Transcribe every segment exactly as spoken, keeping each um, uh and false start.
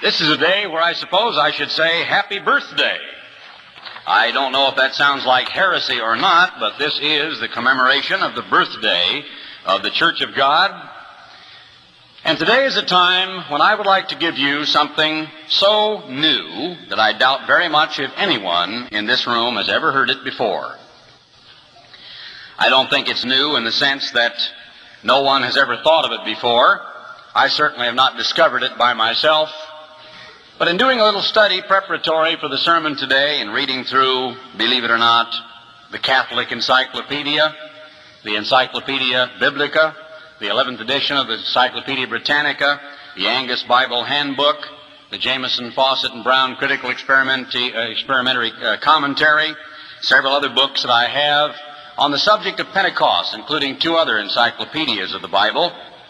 This is a day where I suppose I should say happy birthday. I don't know if that sounds like heresy or not, but this is the commemoration of the birthday of the Church of God. And today is a time when I would like to give you something so new that I doubt very much if anyone in this room has ever heard it before. I don't think it's new in the sense that no one has ever thought of it before. I certainly have not discovered it by myself. But in doing a little study preparatory for the sermon today and reading through, believe it or not, the Catholic Encyclopedia, the Encyclopedia Biblica, the eleventh edition of the Encyclopedia Britannica, the Angus Bible Handbook, the Jameson, Fawcett, and Brown Critical Experimenti- uh, Experimentary uh, Commentary, several other books that I have on the subject of Pentecost, including two other encyclopedias of the Bible.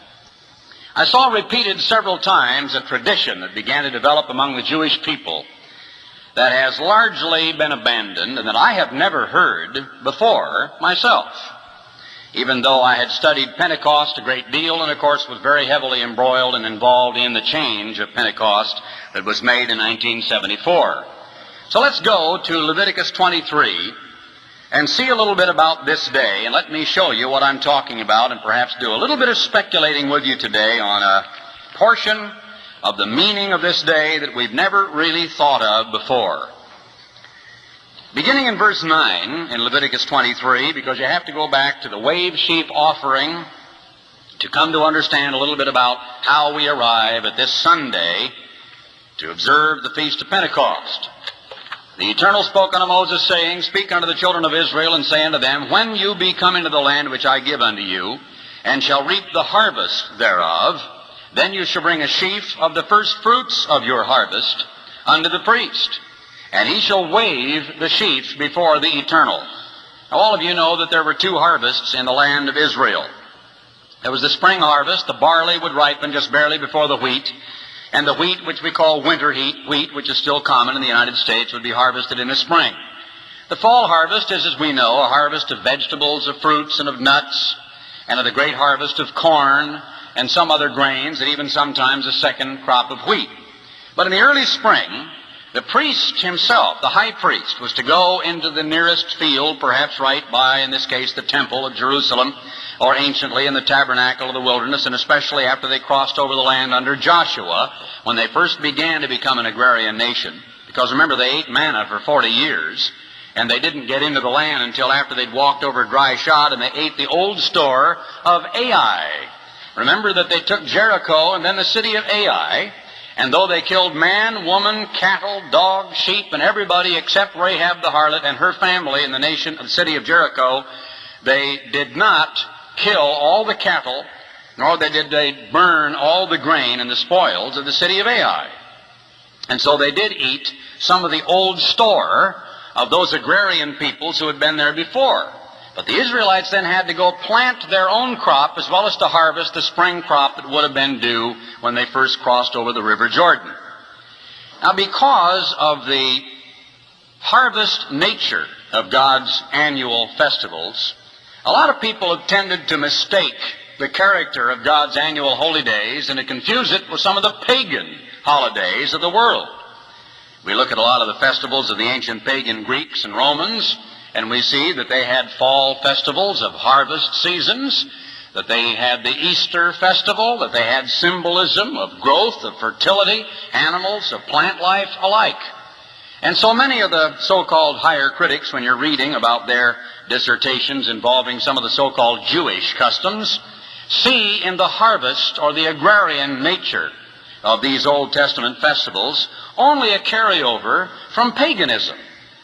I saw repeated several times a tradition that began to develop among the Jewish people that has largely been abandoned and that I have never heard before myself, even though I had studied Pentecost a great deal and, of course, was very heavily embroiled and involved in the change of Pentecost that was made in nineteen seventy-four. So let's go to Leviticus twenty-three and see a little bit about this day, and let me show you what I'm talking about and perhaps do a little bit of speculating with you today on a portion of the meaning of this day that we've never really thought of before. Beginning in verse nine in Leviticus twenty-three, because you have to go back to the wave sheaf offering to come to understand a little bit about how we arrive at this Sunday to observe the Feast of Pentecost. The Eternal spoke unto Moses, saying, Speak unto the children of Israel, and say unto them, When you be come into the land which I give unto you, and shall reap the harvest thereof, then you shall bring a sheaf of the first fruits of your harvest unto the priest, and he shall wave the sheaf before the Eternal. Now all of you know that there were two harvests in the land of Israel. There was the spring harvest. The barley would ripen just barely before the wheat, and the wheat, which we call winter wheat, wheat, which is still common in the United States, would be harvested in the spring. The fall harvest is, as we know, a harvest of vegetables, of fruits, and of nuts, and of the great harvest of corn and some other grains, and even sometimes a second crop of wheat. But in the early spring, the priest himself, the high priest, was to go into the nearest field, perhaps right by, in this case, the temple of Jerusalem, or anciently in the tabernacle of the wilderness, and especially after they crossed over the land under Joshua, when they first began to become an agrarian nation. Because remember, they ate manna for forty years, and they didn't get into the land until after they'd walked over dry shod, and they ate the old store of Ai. Remember that they took Jericho and then the city of Ai, and though they killed man, woman, cattle, dog, sheep, and everybody except Rahab the harlot and her family in the nation of the city of Jericho, they did not kill all the cattle, nor did they burn all the grain and the spoils of the city of Ai. And so they did eat some of the old store of those agrarian peoples who had been there before. But the Israelites then had to go plant their own crop as well as to harvest the spring crop that would have been due when they first crossed over the River Jordan. Now, because of the harvest nature of God's annual festivals, a lot of people have tended to mistake the character of God's annual holy days and to confuse it with some of the pagan holidays of the world. We look at a lot of the festivals of the ancient pagan Greeks and Romans, and we see that they had fall festivals of harvest seasons, that they had the Easter festival, that they had symbolism of growth, of fertility, animals, of plant life alike. And so many of the so-called higher critics, when you're reading about their dissertations involving some of the so-called Jewish customs, see in the harvest or the agrarian nature of these Old Testament festivals only a carryover from paganism.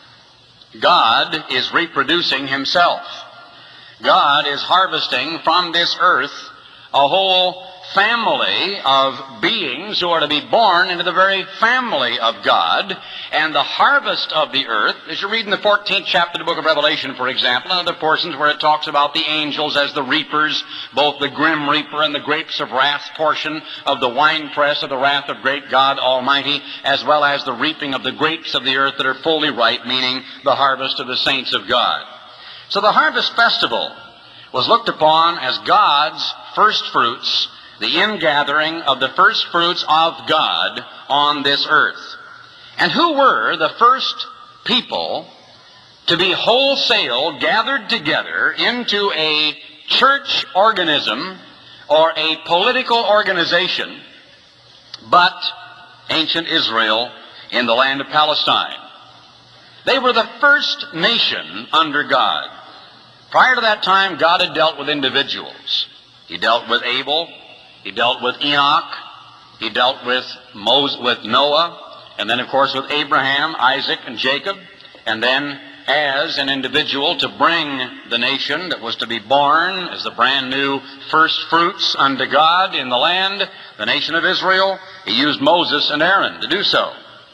God is reproducing himself. God is harvesting from this earth a whole family of beings who are to be born into the very family of God. And the harvest of the earth, as you read in the fourteenth chapter of the book of Revelation, for example, and other portions where it talks about the angels as the reapers, both the grim reaper and the grapes of wrath portion of the winepress of the wrath of great God Almighty, as well as the reaping of the grapes of the earth that are fully ripe, meaning the harvest of the saints of God. So the harvest festival was looked upon as God's first fruits the ingathering of the first fruits of God on this earth. And who were the first people to be wholesale gathered together into a church organism or a political organization but ancient Israel in the land of Palestine? They were the first nation under God. Prior to that time, God had dealt with individuals. He dealt with Abel, he dealt with Enoch, he dealt with Moses, with Noah, and then of course with Abraham, Isaac, and Jacob, and then as an individual to bring the nation that was to be born as the brand new first fruits unto God in the land, the nation of Israel, he used Moses and Aaron to do so.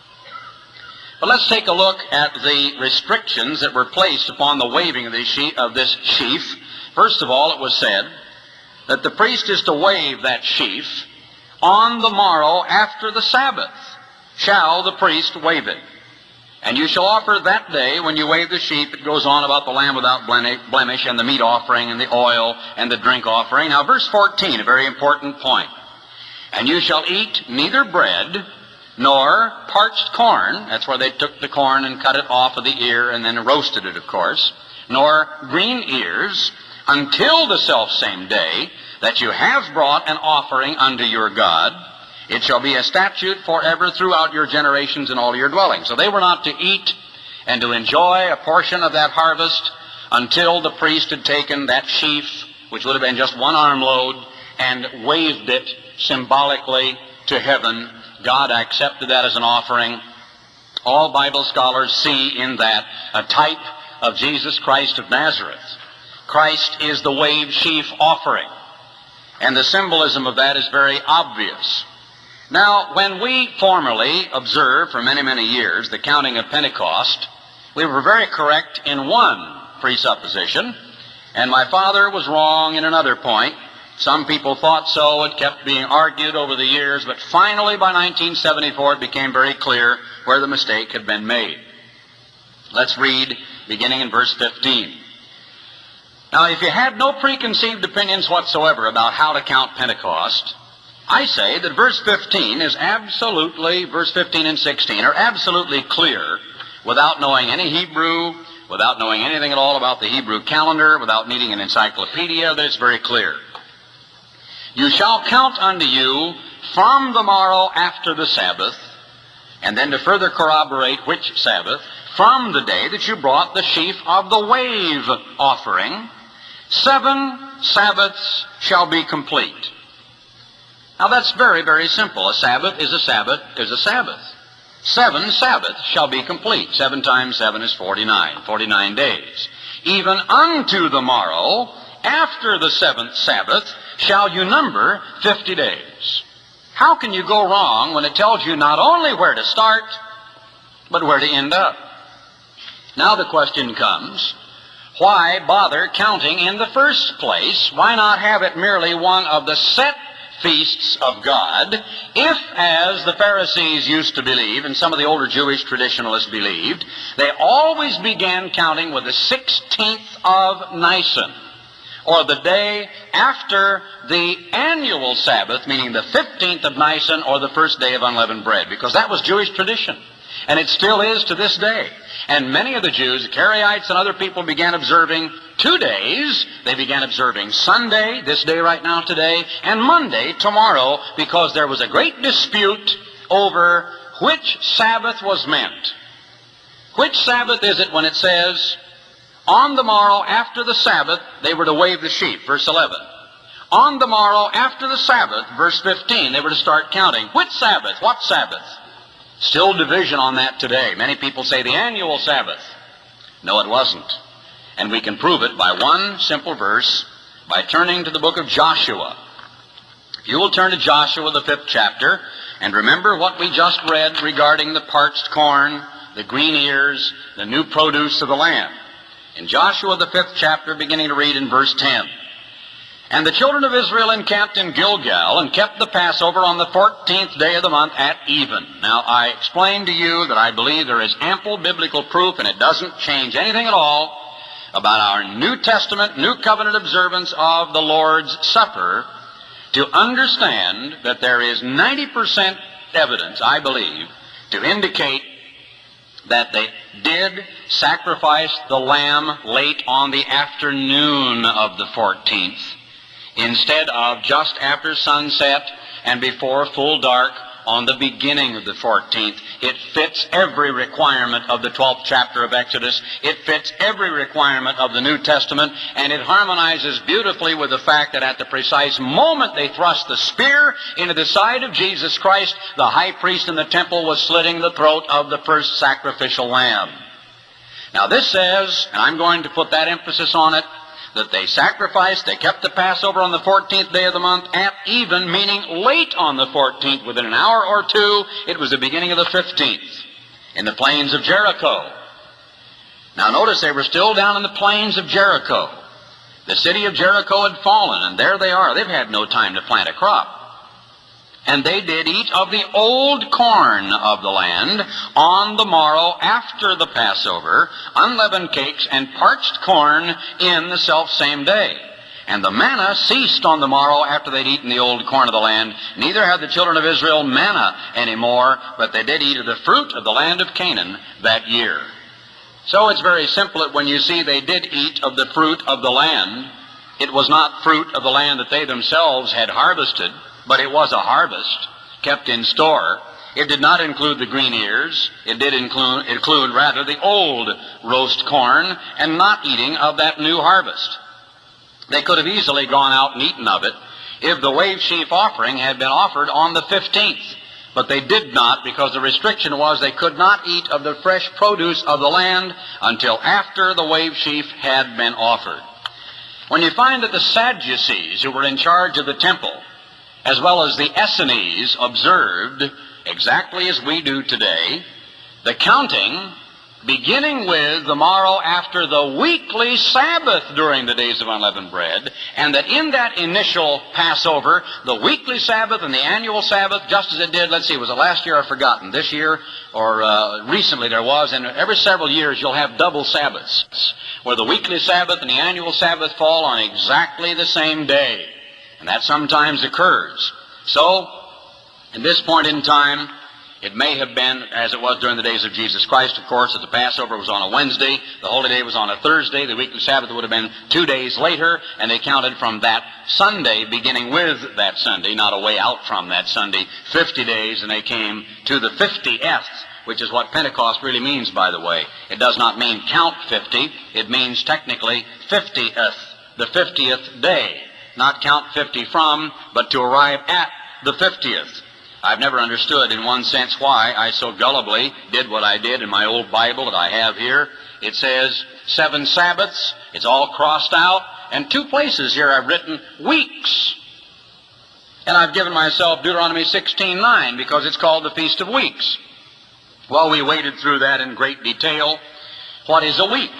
But let's take a look at the restrictions that were placed upon the waving of, the sheaf, of this sheaf. First of all, it was said that the priest is to wave that sheaf on the morrow after the Sabbath. Shall the priest wave it? And you shall offer that day, when you wave the sheaf, it goes on about the lamb without blemish, and the meat offering, and the oil, and the drink offering. Now, verse fourteen, a very important point. And you shall eat neither bread nor parched corn. That's where they took the corn and cut it off of the ear and then roasted it, of course. Nor green ears, until the selfsame day that you have brought an offering unto your God. It shall be a statute forever throughout your generations in all your dwellings. So they were not to eat and to enjoy a portion of that harvest until the priest had taken that sheaf, which would have been just one armload, and waved it symbolically to heaven. God accepted that as an offering. All Bible scholars see in that a type of Jesus Christ of Nazareth. Christ is the waved sheaf offering, and the symbolism of that is very obvious. Now, when we formerly observed for many, many years the counting of Pentecost, we were very correct in one presupposition, and my father was wrong in another point. Some people thought so. It kept being argued over the years, but finally by nineteen seventy-four it became very clear where the mistake had been made. Let's read beginning in verse fifteen. Now, if you had no preconceived opinions whatsoever about how to count Pentecost, I say that verse fifteen is absolutely, verse fifteen and sixteen are absolutely clear without knowing any Hebrew, without knowing anything at all about the Hebrew calendar, without needing an encyclopedia. That it's very clear. You shall count unto you from the morrow after the Sabbath, and then to further corroborate which Sabbath, from the day that you brought the sheaf of the wave offering, seven Sabbaths shall be complete. Now that's very, very simple. A Sabbath is a Sabbath is a Sabbath. Seven Sabbaths shall be complete. Seven times seven is forty-nine. Forty-nine days. Even unto the morrow, after the seventh Sabbath, shall you number fifty days. How can you go wrong when it tells you not only where to start, but where to end up? Now the question comes, why bother counting in the first place? Why not have it merely one of the set feasts of God, if, as the Pharisees used to believe, and some of the older Jewish traditionalists believed, they always began counting with the sixteenth of Nisan, or the day after the annual Sabbath, meaning the fifteenth of Nisan, or the first day of unleavened bread, because that was Jewish tradition, and it still is to this day. And many of the Jews, the Karaites and other people, began observing two days. They began observing Sunday, this day right now today, and Monday, tomorrow, because there was a great dispute over which Sabbath was meant. Which Sabbath is it when it says, on the morrow after the Sabbath, they were to wave the sheaf, verse eleven. On the morrow after the Sabbath, verse fifteen, they were to start counting. Which Sabbath? What Sabbath? Still division on that today. Many people say the annual Sabbath. No, it wasn't. And we can prove it by one simple verse, by turning to the book of Joshua. If you will turn to Joshua, the fifth chapter, and remember what we just read regarding the parched corn, the green ears, the new produce of the land. In Joshua, the fifth chapter, beginning to read in verse ten. And the children of Israel encamped in Gilgal and kept the Passover on the fourteenth day of the month at even. Now, I explained to you that I believe there is ample biblical proof, and it doesn't change anything at all about our New Testament, New Covenant observance of the Lord's Supper, to understand that there is ninety percent evidence, I believe, to indicate that they did sacrifice the lamb late on the afternoon of the fourteenth, instead of just after sunset and before full dark on the beginning of the fourteenth. It fits every requirement of the twelfth chapter of Exodus. It fits every requirement of the New Testament, and it harmonizes beautifully with the fact that at the precise moment they thrust the spear into the side of Jesus Christ, the high priest in the temple was slitting the throat of the first sacrificial lamb. Now this says, and I'm going to put that emphasis on it, that they sacrificed, they kept the Passover on the fourteenth day of the month, at even, meaning late on the fourteenth, within an hour or two. It was the beginning of the fifteenth, in the plains of Jericho. Now notice they were still down in the plains of Jericho. The city of Jericho had fallen, and there they are. They've had no time to plant a crop. And they did eat of the old corn of the land on the morrow after the Passover, unleavened cakes and parched corn in the selfsame day. And the manna ceased on the morrow after they'd eaten the old corn of the land. Neither had the children of Israel manna anymore, but they did eat of the fruit of the land of Canaan that year. So it's very simple that when you see they did eat of the fruit of the land, it was not fruit of the land that they themselves had harvested, but it was a harvest kept in store. It did not include the green ears. It did include, include rather the old roast corn, and not eating of that new harvest. They could have easily gone out and eaten of it if the wave sheaf offering had been offered on the fifteenth. But they did not, because the restriction was they could not eat of the fresh produce of the land until after the wave sheaf had been offered. When you find that the Sadducees, who were in charge of the temple, as well as the Essenes, observed, exactly as we do today, the counting beginning with the morrow after the weekly Sabbath during the days of unleavened bread, and that in that initial Passover, the weekly Sabbath and the annual Sabbath, just as it did, let's see, was it last year? I've forgotten. This year, or uh, recently there was, and every several years you'll have double Sabbaths, where the weekly Sabbath and the annual Sabbath fall on exactly the same day. And that sometimes occurs. So, at this point in time, it may have been, as it was during the days of Jesus Christ, of course, that the Passover was on a Wednesday, the Holy Day was on a Thursday, the weekly Sabbath would have been two days later, and they counted from that Sunday, beginning with that Sunday, not away out from that Sunday, fifty days, and they came to the fiftieth, which is what Pentecost really means, by the way. It does not mean count fifty, it means technically fiftieth, the fiftieth day. Not count fifty from, but to arrive at the fiftieth. I've never understood in one sense why I so gullibly did what I did in my old Bible that I have here. It says seven Sabbaths, it's all crossed out, and two places here I've written weeks. And I've given myself Deuteronomy sixteen nine because it's called the Feast of Weeks. Well, we waded through that in great detail. What is a week?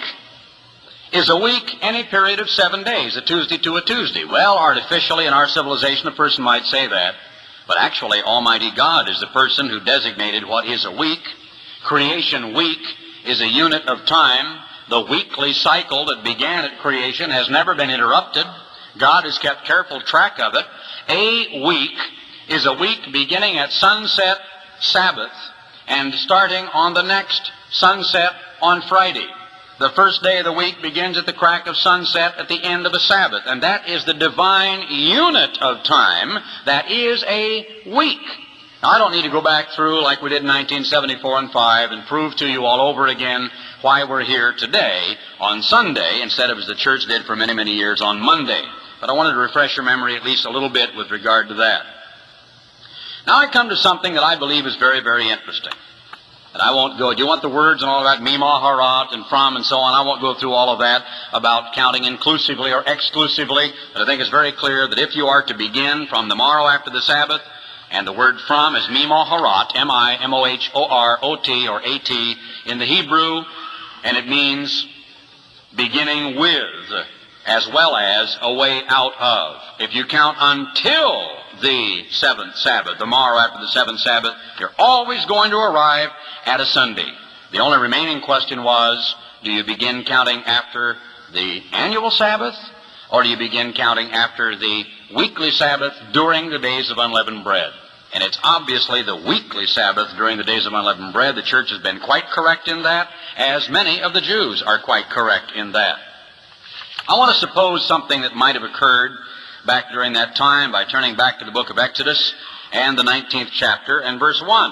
Is a week any period of seven days, a Tuesday to a Tuesday? Well, artificially in our civilization a person might say that, but actually Almighty God is the person who designated what is a week. Creation week is a unit of time. The weekly cycle that began at creation has never been interrupted. God has kept careful track of it. A week is a week beginning at sunset Sabbath and starting on the next sunset on Friday. The first day of the week begins at the crack of sunset at the end of a Sabbath, and that is the divine unit of time that is a week. Now, I don't need to go back through like we did in nineteen seventy-four and five and prove to you all over again why we're here today on Sunday instead of as the church did for many, many years on Monday. But I wanted to refresh your memory at least a little bit with regard to that. Now I come to something that I believe is very, very interesting. And I won't go, do you want the words and all of that, mimah, harat, and from, and so on? I won't go through all of that about counting inclusively or exclusively, but I think it's very clear that if you are to begin from the morrow after the Sabbath, and the word from is mimah, harat, M I M O H O R O T, or A T, in the Hebrew, and it means beginning with, as well as a way out of. If you count until the seventh Sabbath, the morrow after the seventh Sabbath, you're always going to arrive at a Sunday. The only remaining question was, do you begin counting after the annual Sabbath, or do you begin counting after the weekly Sabbath during the days of unleavened bread. And it's obviously the weekly Sabbath during the days of unleavened bread. The church has been quite correct in that, as many of the Jews are quite correct in that. I want to suppose something that might have occurred back during that time by turning back to the book of Exodus and the nineteenth chapter and verse one.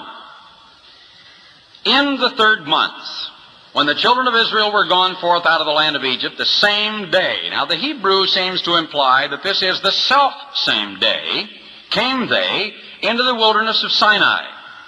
In the third month, when the children of Israel were gone forth out of the land of Egypt, the same day. Now the Hebrew seems to imply that this is the self-same day, came they into the wilderness of Sinai.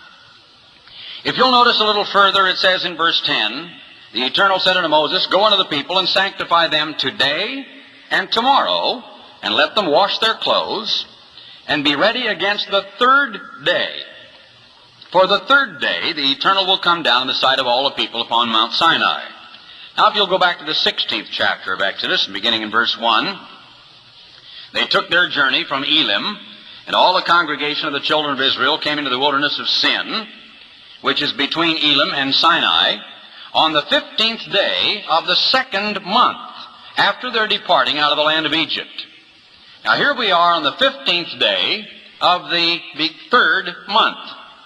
If you'll notice a little further, it says in verse ten, the Eternal said unto Moses, Go unto the people and sanctify them today and tomorrow, and let them wash their clothes, and be ready against the third day. For the third day the Eternal will come down in the sight of all the people upon Mount Sinai. Now if you'll go back to the sixteenth chapter of Exodus, beginning in verse one, they took their journey from Elim, and all the congregation of the children of Israel came into the wilderness of Sin, which is between Elim and Sinai, on the fifteenth day of the second month, after their departing out of the land of Egypt. Now here we are on the fifteenth day of the third month.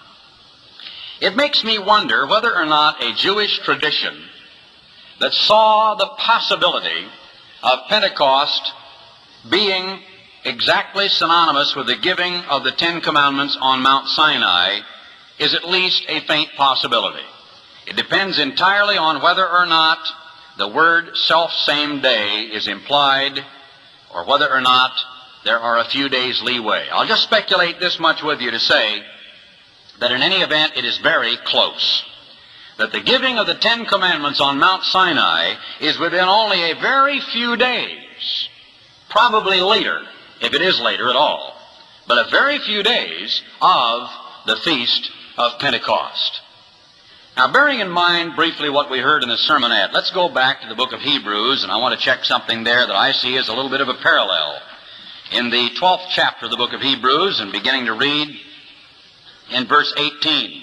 It makes me wonder whether or not a Jewish tradition that saw the possibility of Pentecost being exactly synonymous with the giving of the Ten Commandments on Mount Sinai is at least a faint possibility. It depends entirely on whether or not the word self-same day is implied, or whether or not there are a few days leeway. I'll just speculate this much with you to say that in any event it is very close. That the giving of the Ten Commandments on Mount Sinai is within only a very few days, probably later, if it is later at all, but a very few days of the Feast of Pentecost. Now, bearing in mind briefly what we heard in the sermonette, let's go back to the book of Hebrews, and I want to check something there that I see as a little bit of a parallel. In the twelfth chapter of the book of Hebrews, and beginning to read in verse eighteen,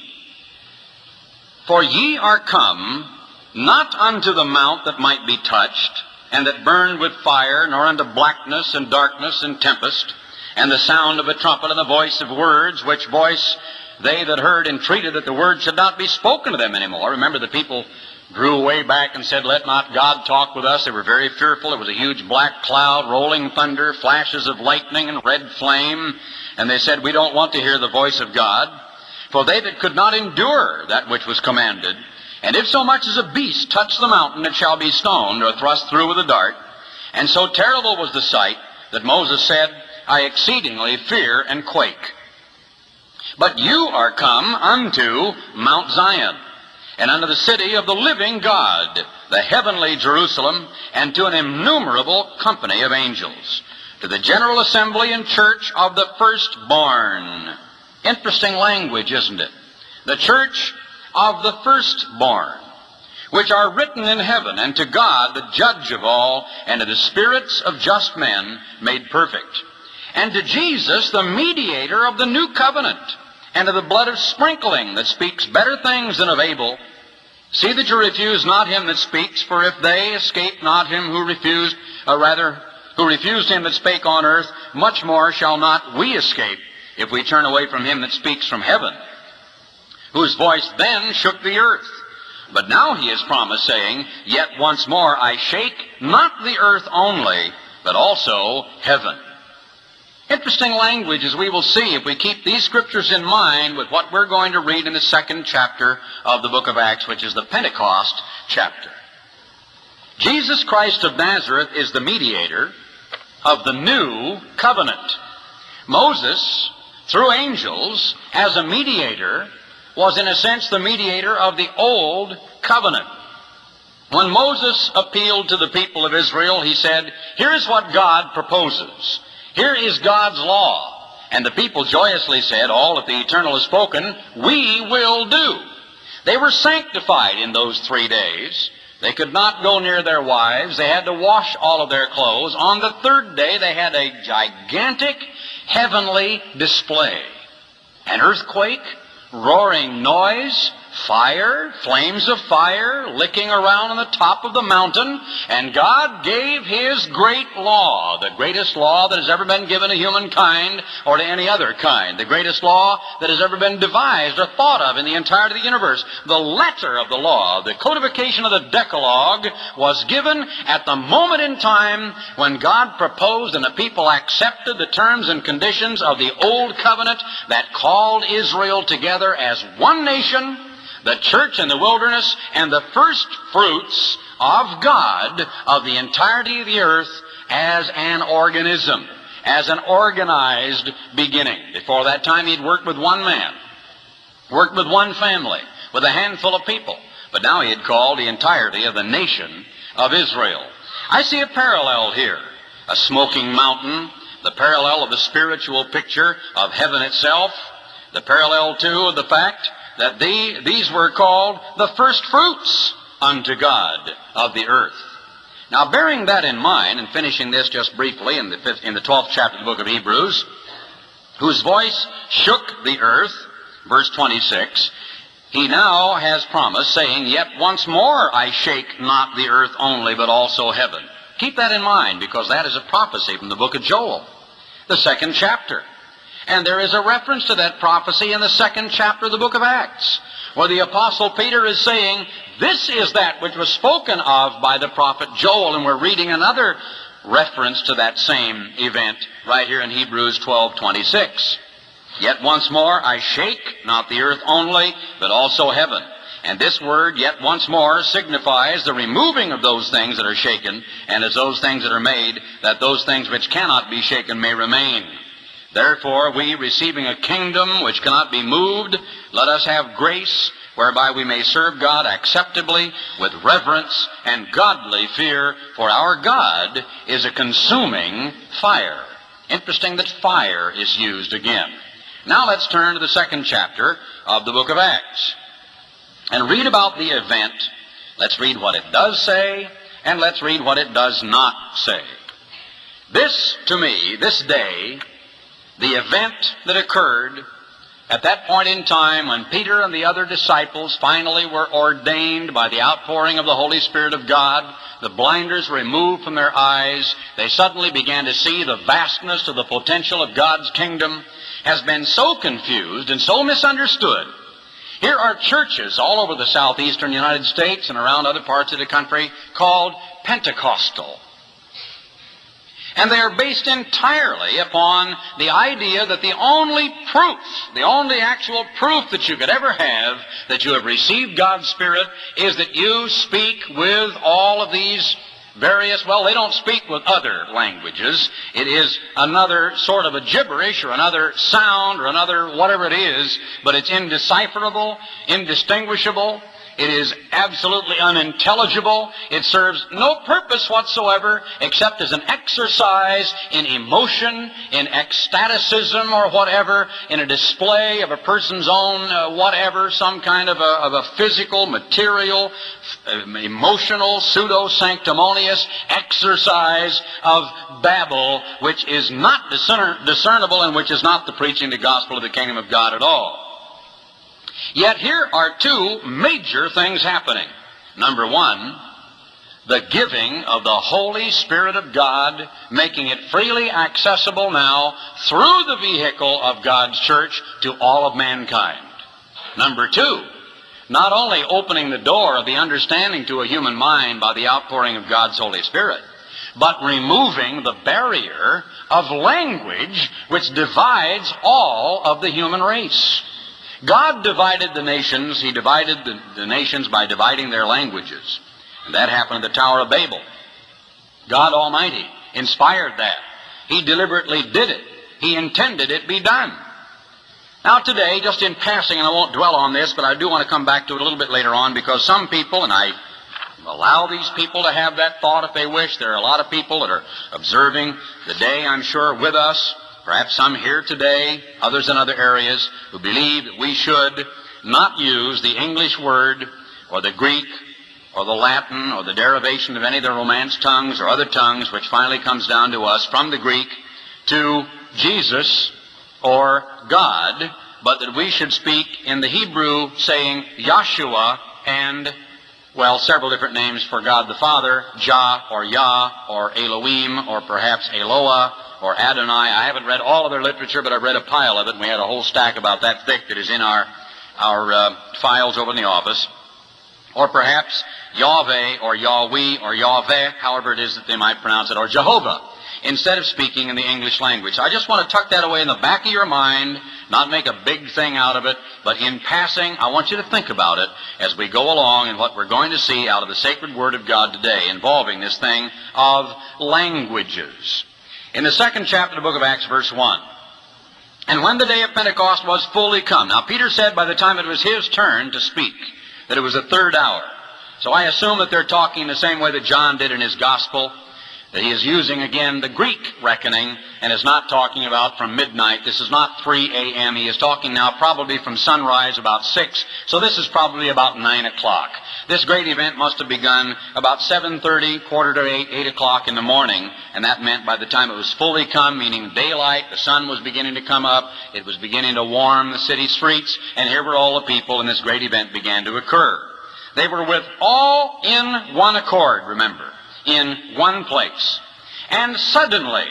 For ye are come not unto the mount that might be touched, and that burned with fire, nor unto blackness and darkness and tempest, and the sound of a trumpet and the voice of words, which voice they that heard entreated that the word should not be spoken to them anymore. Remember, the people drew away back and said, Let not God talk with us. They were very fearful. It was a huge black cloud, rolling thunder, flashes of lightning, and red flame. And they said, We don't want to hear the voice of God. For they that could not endure that which was commanded, and if so much as a beast touch the mountain, it shall be stoned or thrust through with a dart. And so terrible was the sight that Moses said, I exceedingly fear and quake. But you are come unto Mount Zion, and unto the city of the living God, the heavenly Jerusalem, and to an innumerable company of angels, to the general assembly and church of the firstborn. Interesting language, isn't it? The church of the firstborn, which are written in heaven, and to God, the judge of all, and to the spirits of just men made perfect, and to Jesus, the mediator of the new covenant, and to the blood of sprinkling that speaks better things than of Abel. See that you refuse not him that speaks, for if they escape not him who refused, or rather, who refused him that spake on earth, much more shall not we escape, if we turn away from him that speaks from heaven, whose voice then shook the earth. But now he has promised, saying, Yet once more I shake not the earth only, but also heaven. Interesting language, as we will see if we keep these scriptures in mind with what we're going to read in the second chapter of the book of Acts, which is the Pentecost chapter. Jesus Christ of Nazareth is the mediator of the new covenant. Moses, through angels, as a mediator, was in a sense the mediator of the old covenant. When Moses appealed to the people of Israel, he said, Here is what God proposes. Here is God's law. And the people joyously said, All that the Eternal has spoken, we will do. They were sanctified in those three days. They could not go near their wives. They had to wash all of their clothes. On the third day, they had a gigantic heavenly display. An earthquake, roaring noise, fire, flames of fire, licking around on the top of the mountain, and God gave His great law, the greatest law that has ever been given to humankind or to any other kind, the greatest law that has ever been devised or thought of in the entirety of the universe. The letter of the law, the codification of the Decalogue, was given at the moment in time when God proposed and the people accepted the terms and conditions of the Old Covenant that called Israel together as one nation, the church in the wilderness, and the first fruits of God of the entirety of the earth as an organism, as an organized beginning. Before that time, He'd worked with one man, worked with one family, with a handful of people. But now He had called the entirety of the nation of Israel. I see a parallel here. A smoking mountain, the parallel of the spiritual picture of heaven itself, the parallel, too, of the fact that the, these were called the first fruits unto God of the earth. Now, bearing that in mind, and finishing this just briefly in the, fifth, in the twelfth chapter of the book of Hebrews, whose voice shook the earth, verse twenty-six, He now has promised, saying, Yet once more I shake not the earth only, but also heaven. Keep that in mind, because that is a prophecy from the book of Joel, the second chapter. And there is a reference to that prophecy in the second chapter of the book of Acts, where the Apostle Peter is saying, this is that which was spoken of by the prophet Joel, and we're reading another reference to that same event right here in Hebrews twelve twenty-six. Yet once more I shake not the earth only, but also heaven. And this word, yet once more, signifies the removing of those things that are shaken, and as those things that are made, that those things which cannot be shaken may remain. Therefore, we, receiving a kingdom which cannot be moved, let us have grace whereby we may serve God acceptably with reverence and godly fear, for our God is a consuming fire. Interesting that fire is used again. Now let's turn to the second chapter of the book of Acts and read about the event. Let's read what it does say, and let's read what it does not say. This, to me, this day, the event that occurred at that point in time when Peter and the other disciples finally were ordained by the outpouring of the Holy Spirit of God, the blinders removed from their eyes, they suddenly began to see the vastness of the potential of God's kingdom, has been so confused and so misunderstood. Here are churches all over the southeastern United States and around other parts of the country called Pentecostal. And they are based entirely upon the idea that the only proof, the only actual proof that you could ever have that you have received God's Spirit is that you speak with all of these various, well, they don't speak with other languages. It is another sort of a gibberish or another sound or another whatever it is, but it's indecipherable, indistinguishable. It is absolutely unintelligible. It serves no purpose whatsoever except as an exercise in emotion, in ecstaticism or whatever, in a display of a person's own uh, whatever, some kind of a, of a physical, material, uh, emotional, pseudo-sanctimonious exercise of babble, which is not discern- discernible and which is not the preaching the gospel of the kingdom of God at all. Yet here are two major things happening. Number one, the giving of the Holy Spirit of God, making it freely accessible now through the vehicle of God's church to all of mankind. Number two, not only opening the door of the understanding to a human mind by the outpouring of God's Holy Spirit, but removing the barrier of language which divides all of the human race. God divided the nations. He divided the, the nations by dividing their languages. And that happened at the Tower of Babel. God Almighty inspired that. He deliberately did it. He intended it be done. Now today, just in passing, and I won't dwell on this, but I do want to come back to it a little bit later on, because some people, and I allow these people to have that thought if they wish. There are a lot of people that are observing the day, I'm sure, with us. Perhaps some here today, others in other areas, who believe that we should not use the English word or the Greek or the Latin or the derivation of any of the Romance tongues or other tongues, which finally comes down to us from the Greek to Jesus or God but that we should speak in the Hebrew saying Yahshua and, well, several different names for God the Father, Jah or Yah or Elohim or perhaps Eloah or Adonai. I haven't read all of their literature, but I've read a pile of it, and we had a whole stack about that thick that is in our, our uh, files over in the office. Or perhaps Yahweh or Yahweh or Yahweh, however it is that they might pronounce it, or Jehovah, instead of speaking in the English language. So I just want to tuck that away in the back of your mind, not make a big thing out of it, but in passing, I want you to think about it as we go along in what we're going to see out of the sacred Word of God today involving this thing of languages. In the second chapter of the book of Acts, verse one, and when the day of Pentecost was fully come. Now, Peter said by the time it was his turn to speak, that it was the third hour. So I assume that they're talking the same way that John did in his gospel, that he is using, again, the Greek reckoning, and is not talking about from midnight. This is not three a.m. He is talking now probably from sunrise, about six. So this is probably about nine o'clock. This great event must have begun about seven thirty, quarter to eight, eight o'clock in the morning, and that meant by the time it was fully come, meaning daylight, the sun was beginning to come up, it was beginning to warm the city streets, and here were all the people, and this great event began to occur. They were with all in one accord, remember, in one place. And suddenly,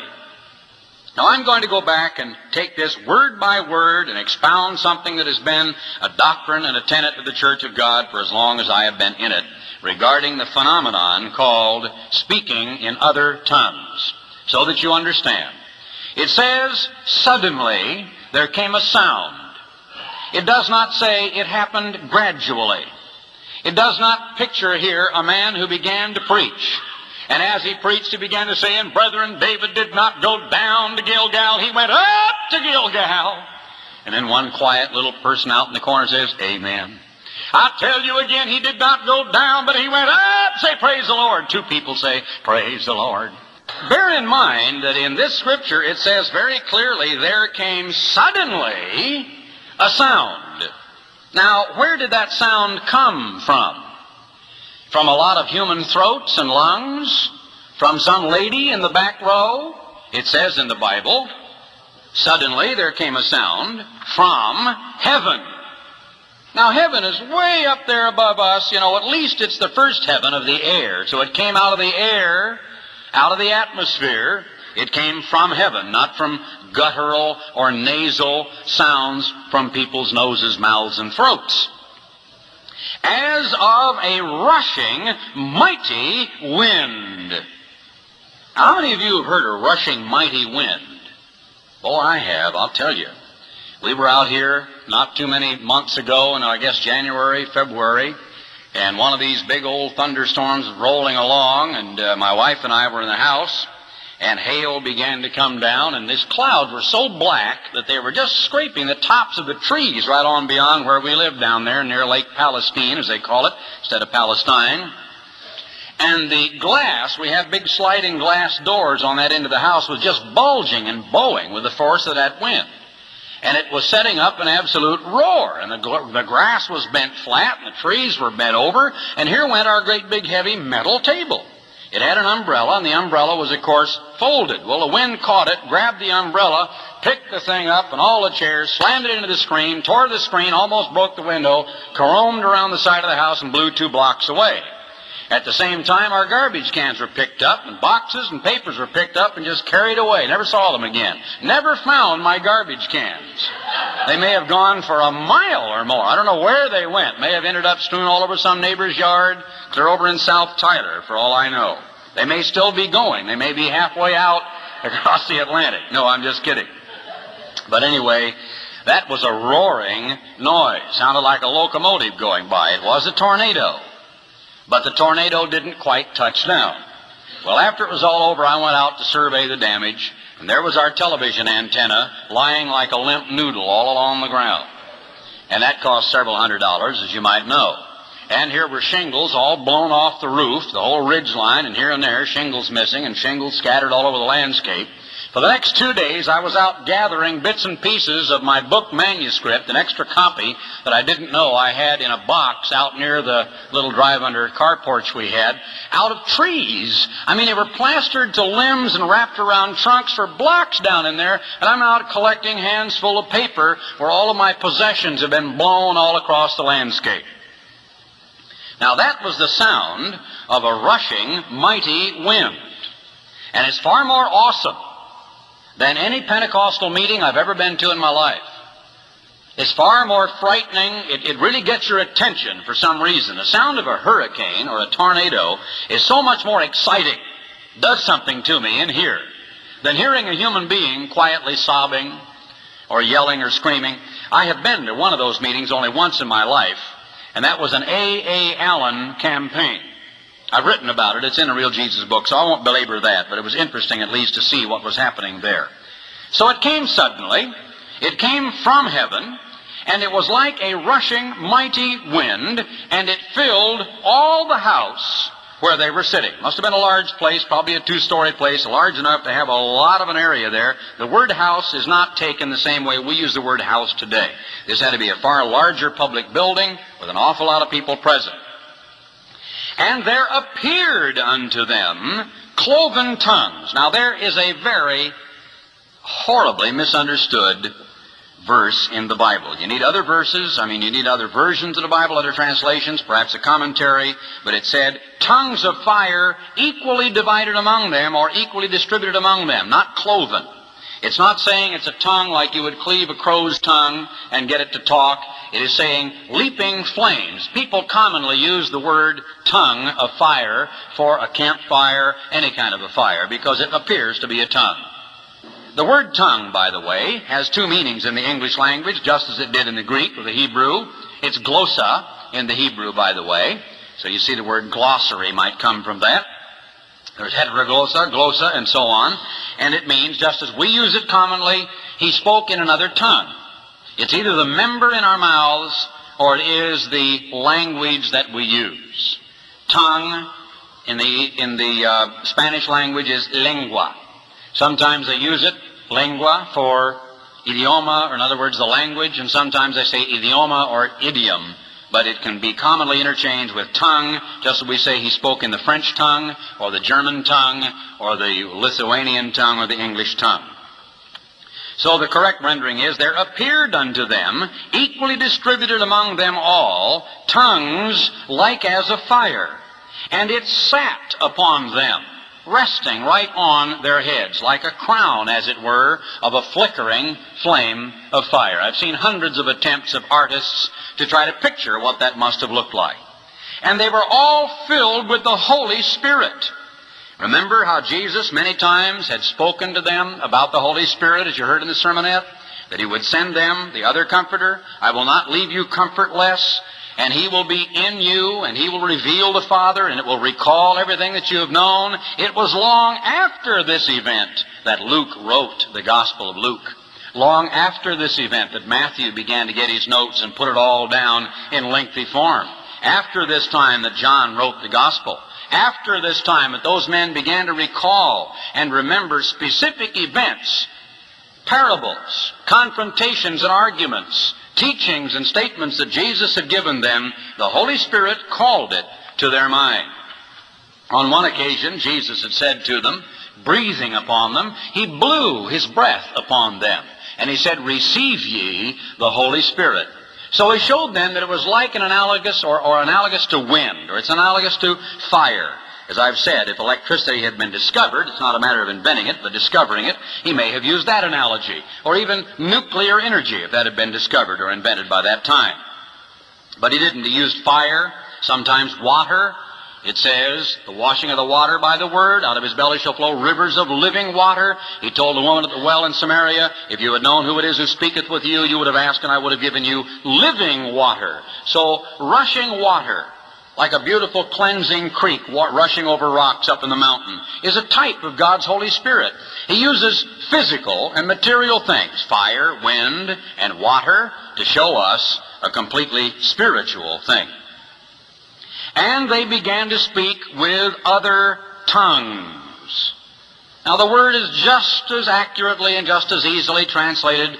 now I'm going to go back and take this word by word and expound something that has been a doctrine and a tenet of the Church of God for as long as I have been in it, regarding the phenomenon called speaking in other tongues, so that you understand. It says, suddenly there came a sound. It does not say it happened gradually. It does not picture here a man who began to preach. And as he preached, he began to say, and brethren, David did not go down to Gilgal, he went up to Gilgal. And then one quiet little person out in the corner says, amen. I tell you again, he did not go down, but he went up. Say, praise the Lord. Two people say, praise the Lord. Bear in mind that in this scripture it says very clearly, there came suddenly a sound. Now, where did that sound come from? From a lot of human throats and lungs? From some lady in the back row? It says in the Bible, suddenly there came a sound from heaven. Now, heaven is way up there above us. You know, at least it's the first heaven of the air. So it came out of the air, out of the atmosphere. It came from heaven, not from guttural or nasal sounds from people's noses, mouths, and throats. As of a rushing, mighty wind. How many of you have heard a rushing, mighty wind? Oh, I have, I'll tell you. We were out here not too many months ago, in I guess January, February, and one of these big old thunderstorms was rolling along, and uh, my wife and I were in the house, and hail began to come down, and these clouds were so black that they were just scraping the tops of the trees right on beyond where we live down there near Lake Palestine, as they call it, instead of Palestine. And the glass, we have big sliding glass doors on that end of the house, was just bulging and bowing with the force of that wind. And it was setting up an absolute roar, and the, the grass was bent flat, and the trees were bent over, and here went our great big heavy metal table. It had an umbrella, and the umbrella was, of course, folded. Well, the wind caught it, grabbed the umbrella, picked the thing up, and all the chairs, slammed it into the screen, tore the screen, almost broke the window, caromed around the side of the house, and blew two blocks away. At the same time, our garbage cans were picked up, and boxes and papers were picked up and just carried away. Never saw them again. Never found my garbage cans. They may have gone for a mile or more. I don't know where they went. May have ended up strewn all over some neighbor's yard, clear over in South Tyler, for all I know. They may still be going. They may be halfway out across the Atlantic. No, I'm just kidding. But anyway, that was a roaring noise. Sounded like a locomotive going by. It was a tornado. But the tornado didn't quite touch down. Well, after it was all over, I went out to survey the damage, and there was our television antenna lying like a limp noodle all along the ground. And that cost several hundred dollars, as you might know. And here were shingles all blown off the roof, the whole ridge line, and here and there shingles missing and shingles scattered all over the landscape. For the next two days, I was out gathering bits and pieces of my book manuscript, an extra copy that I didn't know I had in a box out near the little drive-under car porch we had, out of trees. I mean, they were plastered to limbs and wrapped around trunks for blocks down in there, and I'm out collecting hands full of paper where all of my possessions have been blown all across the landscape. Now, that was the sound of a rushing, mighty wind. And it's far more awesome than any Pentecostal meeting I've ever been to in my life. It's far more frightening. It, it really gets your attention for some reason. The sound of a hurricane or a tornado is so much more exciting, does something to me in here, than hearing a human being quietly sobbing or yelling or screaming. I have been to one of those meetings only once in my life, and that was an A A Allen campaign. I've written about it. It's in the Real Jesus book, so I won't belabor that, but it was interesting at least to see what was happening there. So it came suddenly. It came from heaven, and it was like a rushing, mighty wind, and it filled all the house where they were sitting. Must have been a large place, probably a two-story place, large enough to have a lot of an area there. The word house is not taken the same way we use the word house today. This had to be a far larger public building with an awful lot of people present. And there appeared unto them cloven tongues. Now there is a very horribly misunderstood verse in the Bible. You need other verses, I mean you need other versions of the Bible, other translations, perhaps a commentary, but it said, tongues of fire equally divided among them, or equally distributed among them, not cloven. It's not saying it's a tongue like you would cleave a crow's tongue and get it to talk. It is saying leaping flames. People commonly use the word tongue of fire for a campfire, any kind of a fire, because it appears to be a tongue. The word tongue, by the way, has two meanings in the English language, just as it did in the Greek or the Hebrew. It's glossa in the Hebrew, by the way. So you see the word glossary might come from that. There's heteroglossa, glossa, and so on. And it means, just as we use it commonly, he spoke in another tongue. It's either the member in our mouths or it is the language that we use. Tongue in the, in the uh, Spanish language is lengua. Sometimes they use it, lengua, for idioma, or in other words, the language, and sometimes they say idioma or idiom. But it can be commonly interchanged with tongue, just as we say he spoke in the French tongue, or the German tongue, or the Lithuanian tongue, or the English tongue. So the correct rendering is, there appeared unto them, equally distributed among them all, tongues like as of fire, and it sat upon them, resting right on their heads, like a crown, as it were, of a flickering flame of fire. I've seen hundreds of attempts of artists to try to picture what that must have looked like. And they were all filled with the Holy Spirit. Remember how Jesus many times had spoken to them about the Holy Spirit, as you heard in the sermonette, that he would send them the other Comforter. I will not leave you comfortless. And he will be in you, and he will reveal the Father, and it will recall everything that you have known. It was long after this event that Luke wrote the Gospel of Luke. Long after this event that Matthew began to get his notes and put it all down in lengthy form. After this time that John wrote the Gospel. After this time that those men began to recall and remember specific events, parables, confrontations and arguments, teachings and statements that Jesus had given them, the Holy Spirit called it to their mind. On one occasion, Jesus had said to them, breathing upon them, he blew his breath upon them. And he said, receive ye the Holy Spirit. So he showed them that it was like an analogous, or, or analogous to wind, or it's analogous to fire. As I've said, if electricity had been discovered, it's not a matter of inventing it, but discovering it, he may have used that analogy. Or even nuclear energy, if that had been discovered or invented by that time. But he didn't. He used fire, sometimes water. It says, the washing of the water by the word, out of his belly shall flow rivers of living water. He told the woman at the well in Samaria, if you had known who it is who speaketh with you, you would have asked, and I would have given you living water. So, rushing water, like a beautiful cleansing creek rushing over rocks up in the mountain, is a type of God's Holy Spirit. He uses physical and material things, fire, wind, and water, to show us a completely spiritual thing. And they began to speak with other tongues. Now the word is just as accurately and just as easily translated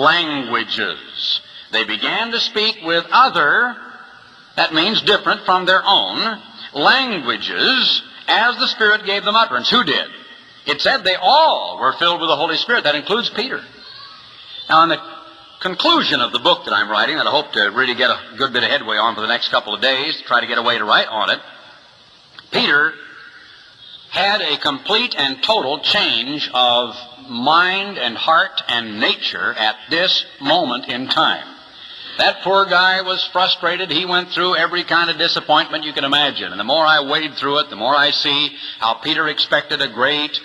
languages. They began to speak with other, that means different from their own, languages as the Spirit gave them utterance. Who did? It said they all were filled with the Holy Spirit. That includes Peter. Now in the conclusion of the book that I'm writing, that I hope to really get a good bit of headway on for the next couple of days, to try to get a way to write on it, Peter had a complete and total change of mind and heart and nature at this moment in time. That poor guy was frustrated. He went through every kind of disappointment you can imagine. And the more I wade through it, the more I see how Peter expected a great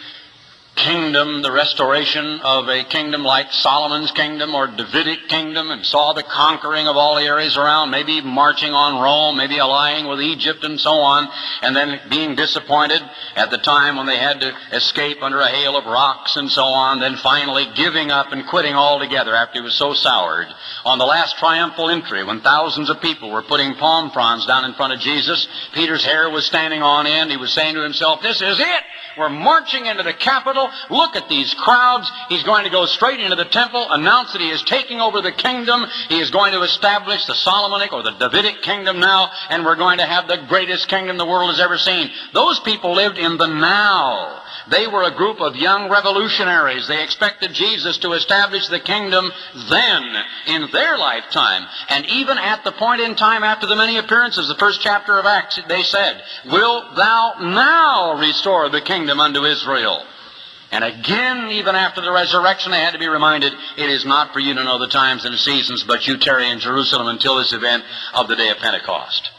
kingdom, the restoration of a kingdom like Solomon's kingdom or Davidic kingdom, and saw the conquering of all the areas around, maybe even marching on Rome, maybe allying with Egypt and so on, and then being disappointed at the time when they had to escape under a hail of rocks and so on, then finally giving up and quitting altogether after he was so soured. On the last triumphal entry, when thousands of people were putting palm fronds down in front of Jesus, Peter's hair was standing on end. He was saying to himself, "This is it! We're marching into the capital. Look at these crowds. He's going to go straight into the temple, announce that he is taking over the kingdom. He is going to establish the Solomonic or the Davidic kingdom now, and we're going to have the greatest kingdom the world has ever seen." Those people lived in the now. They were a group of young revolutionaries. They expected Jesus to establish the kingdom then, in their lifetime. And even at the point in time after the many appearances, the first chapter of Acts, they said, "Wilt thou now restore the kingdom unto Israel?" And again, even after the resurrection, they had to be reminded, "It is not for you to know the times and the seasons, but you tarry in Jerusalem until this event of the day of Pentecost."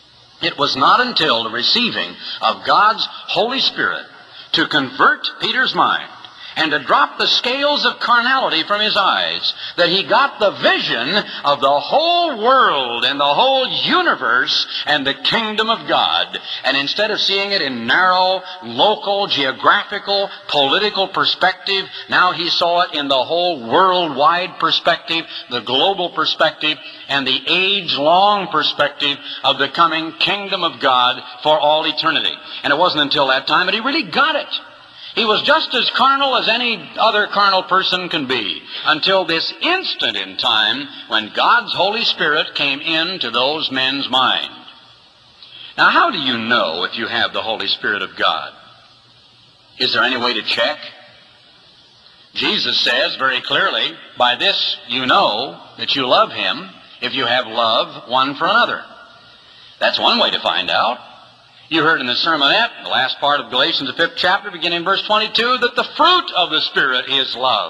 It was not until the receiving of God's Holy Spirit to convert Peter's mind and to drop the scales of carnality from his eyes that he got the vision of the whole world and the whole universe and the kingdom of God. And instead of seeing it in narrow, local, geographical, political perspective, now he saw it in the whole worldwide perspective, the global perspective, and the age-long perspective of the coming kingdom of God for all eternity. And it wasn't until that time that he really got it. He was just as carnal as any other carnal person can be until this instant in time when God's Holy Spirit came into those men's mind. Now, how do you know if you have the Holy Spirit of God? Is there any way to check? Jesus says very clearly, "By this you know that you love Him, if you have love one for another." That's one way to find out. You heard in the sermonette, the last part of Galatians, the fifth chapter, beginning in verse twenty-two, that the fruit of the Spirit is love.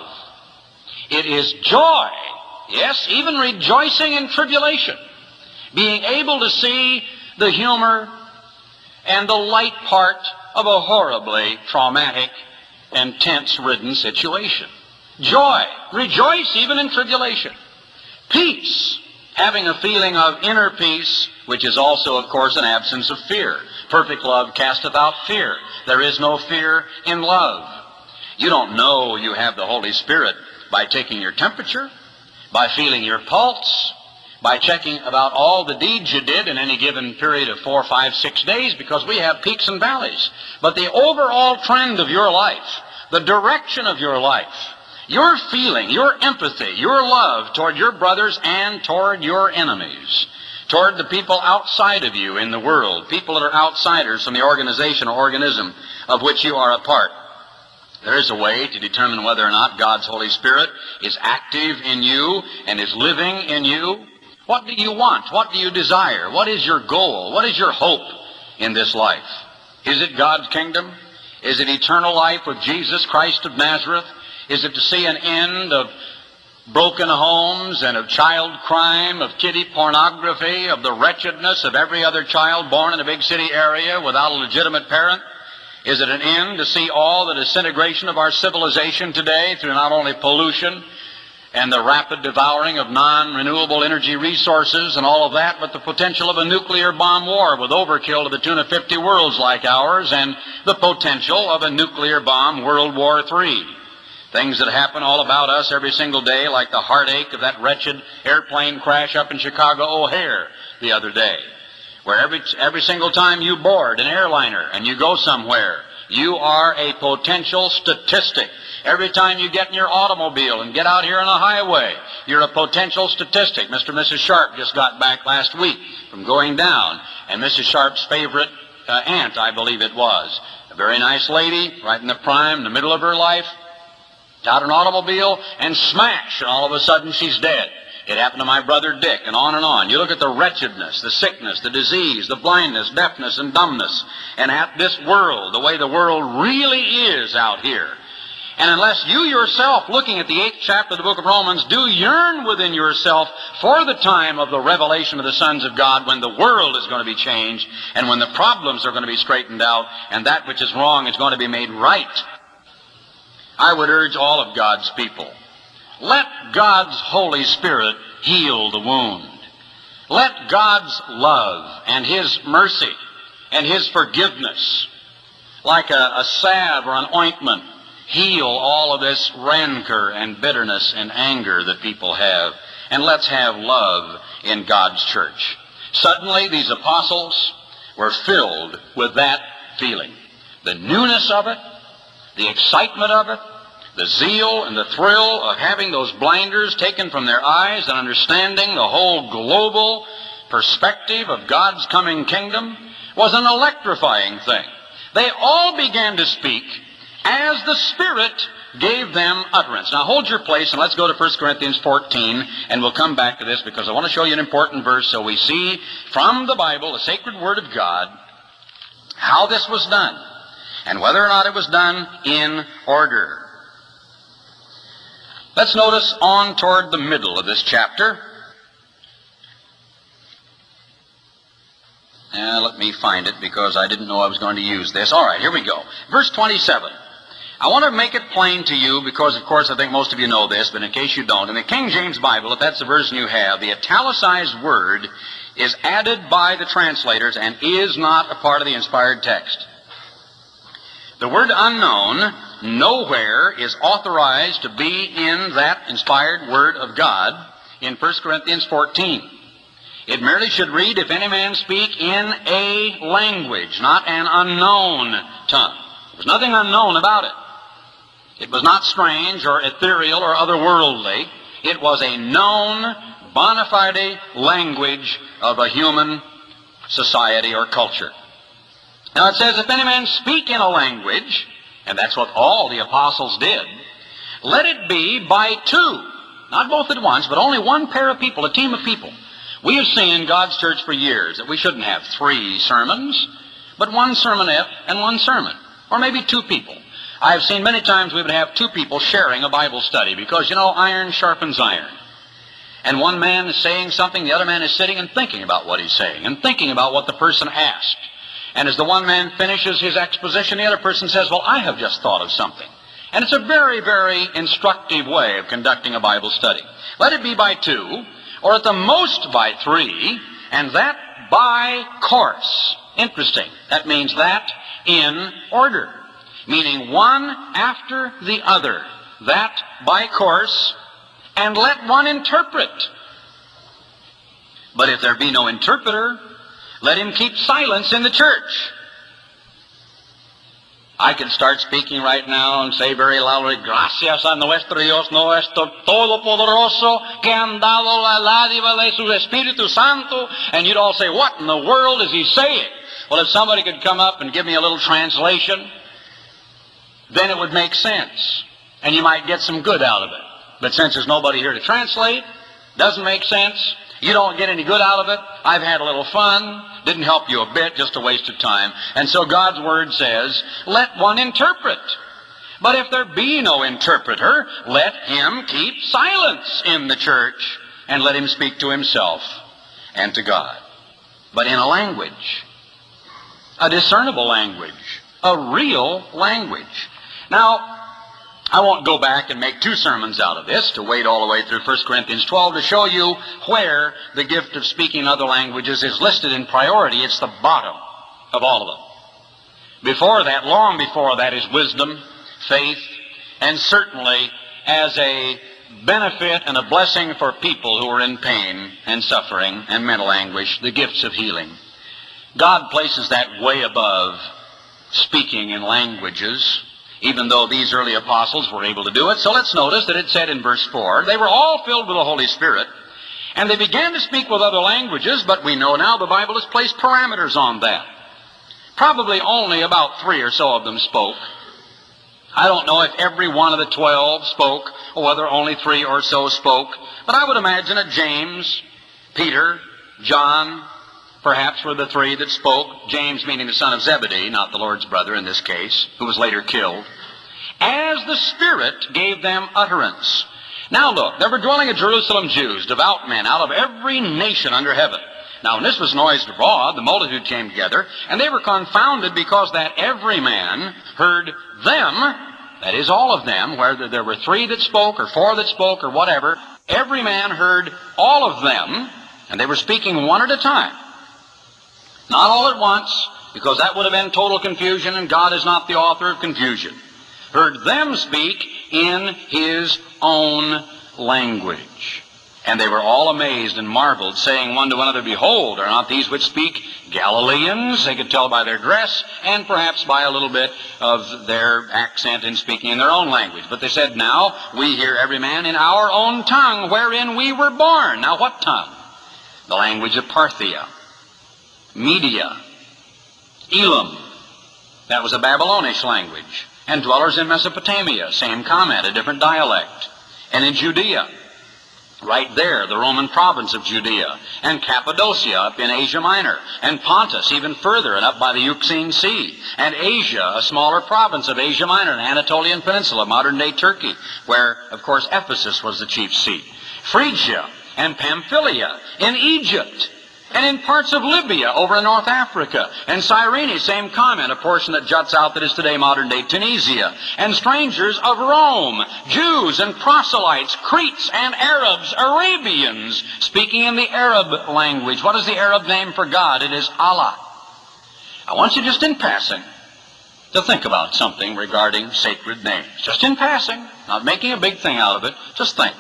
It is joy, yes, even rejoicing in tribulation, being able to see the humor and the light part of a horribly traumatic and tense-ridden situation. Joy, rejoice even in tribulation. Peace, having a feeling of inner peace, which is also, of course, an absence of fear. Perfect love casteth out fear. There is no fear in love. You don't know you have the Holy Spirit by taking your temperature, by feeling your pulse, by checking about all the deeds you did in any given period of four, five, six days, because we have peaks and valleys. But the overall trend of your life, the direction of your life, your feeling, your empathy, your love toward your brothers and toward your enemies, toward the people outside of you in the world, people that are outsiders from the organization or organism of which you are a part. There is a way to determine whether or not God's Holy Spirit is active in you and is living in you. What do you want? What do you desire? What is your goal? What is your hope in this life? Is it God's kingdom? Is it eternal life with Jesus Christ of Nazareth? Is it to see an end of broken homes and of child crime, of kiddie pornography, of the wretchedness of every other child born in a big city area without a legitimate parent? Is it an end to see all the disintegration of our civilization today through not only pollution and the rapid devouring of non-renewable energy resources and all of that, but the potential of a nuclear bomb war with overkill to the tune of fifty worlds like ours, and the potential of a nuclear bomb World War Three? Things that happen all about us every single day, like the heartache of that wretched airplane crash up in Chicago O'Hare the other day, where every, every single time you board an airliner and you go somewhere, You are a potential statistic. Every time you get in your automobile and get out here on a highway, you're a potential statistic. Mister and Missus Sharp just got back last week from going down, and Missus Sharp's favorite uh, aunt, I believe it was, a very nice lady, right in the prime, in the middle of her life, got an automobile and smash, and all of a sudden she's dead. It happened to my brother Dick, and on and on. You look at the wretchedness, the sickness, the disease, the blindness, deafness, and dumbness, and at this world, the way the world really is out here. And unless you yourself, looking at the eighth chapter of the book of Romans, do yearn within yourself for the time of the revelation of the sons of God, when the world is going to be changed, and when the problems are going to be straightened out, and that which is wrong is going to be made right, I would urge all of God's people, let God's Holy Spirit heal the wound. Let God's love and His mercy and His forgiveness, like a, a salve or an ointment, heal all of this rancor and bitterness and anger that people have. And let's have love in God's church. Suddenly these apostles were filled with that feeling. The newness of it, the excitement of it, the zeal and the thrill of having those blinders taken from their eyes and understanding the whole global perspective of God's coming kingdom was an electrifying thing. They all began to speak as the Spirit gave them utterance. Now hold your place and let's go to First Corinthians fourteen, and we'll come back to this because I want to show you an important verse so we see from the Bible, the sacred Word of God, how this was done and whether or not it was done in order. Let's notice on toward the middle of this chapter. Uh, let me find it because I didn't know I was going to use this. All right, here we go. Verse twenty-seven. I want to make it plain to you because, of course, I think most of you know this, but in case you don't, in the King James Bible, if that's the version you have, the italicized word is added by the translators and is not a part of the inspired text. The word unknown nowhere is authorized to be in that inspired Word of God in First Corinthians fourteen. It merely should read, if any man speak in a language, not an unknown tongue. There was nothing unknown about it. It was not strange or ethereal or otherworldly. It was a known, bona fide language of a human society or culture. Now it says, if any man speak in a language, and that's what all the apostles did, let it be by two. Not both at once, but only one pair of people, a team of people. We have seen in God's church for years that we shouldn't have three sermons, but one sermonette and one sermon. Or maybe two people. I have seen many times we would have two people sharing a Bible study because, you know, iron sharpens iron. And one man is saying something, the other man is sitting and thinking about what he's saying and thinking about what the person asked. And as the one man finishes his exposition, the other person says, well, I have just thought of something. And it's a very, very instructive way of conducting a Bible study. Let it be by two, or at the most by three, and that by course. Interesting. That means that in order. Meaning one after the other. That by course, and let one interpret. But if there be no interpreter, let him keep silence in the church. I can start speaking right now and say very loudly, gracias a nuestro Dios, nuestro todopoderoso, que han dado la dádiva de su Espíritu Santo. And you'd all say, what in the world is he saying? Well, if somebody could come up and give me a little translation, then it would make sense. And you might get some good out of it. But since there's nobody here to translate, doesn't make sense, you don't get any good out of it, I've had a little fun, didn't help you a bit, just a waste of time. And so God's Word says, let one interpret. But if there be no interpreter, let him keep silence in the church, and let him speak to himself and to God. But in a language, a discernible language, a real language. Now, I won't go back and make two sermons out of this to wait all the way through First Corinthians twelve to show you where the gift of speaking other languages is listed in priority. It's the bottom of all of them. Before that, long before that, is wisdom, faith, and certainly as a benefit and a blessing for people who are in pain and suffering and mental anguish, the gifts of healing. God places that way above speaking in languages, even though these early apostles were able to do it. So let's notice that it said in verse four, they were all filled with the Holy Spirit, and they began to speak with other languages, but we know now the Bible has placed parameters on that. Probably only about three or so of them spoke. I don't know if every one of the twelve spoke, or whether only three or so spoke, but I would imagine that James, Peter, John, perhaps were the three that spoke. James meaning the son of Zebedee, not the Lord's brother in this case, who was later killed, as the Spirit gave them utterance. Now look, there were dwelling at Jerusalem Jews, devout men, out of every nation under heaven. Now when this was noised abroad, the multitude came together, and they were confounded because that every man heard them, that is all of them, whether there were three that spoke or four that spoke or whatever, every man heard all of them, and they were speaking one at a time. Not all at once, because that would have been total confusion, and God is not the author of confusion. Heard them speak in His own language. And they were all amazed and marveled, saying one to another, Behold, are not these which speak Galileans? They could tell by their dress, and perhaps by a little bit of their accent in speaking in their own language. But they said, Now we hear every man in our own tongue, wherein we were born. Now what tongue? The language of Parthia, Media, Elam. That was a Babylonish language. And dwellers in Mesopotamia, same comment, a different dialect. And in Judea, right there, the Roman province of Judea, and Cappadocia up in Asia Minor, and Pontus even further and up by the Euxine Sea, and Asia, a smaller province of Asia Minor, and Anatolian Peninsula, modern-day Turkey, where, of course, Ephesus was the chief seat. Phrygia and Pamphylia in Egypt, and in parts of Libya over in North Africa, and Cyrene, same comment, a portion that juts out that is today modern-day Tunisia, and strangers of Rome, Jews and proselytes, Cretes and Arabs, Arabians, speaking in the Arab language. What is the Arab name for God? It is Allah. I want you just in passing to think about something regarding sacred names. Just in passing, not making a big thing out of it, just think.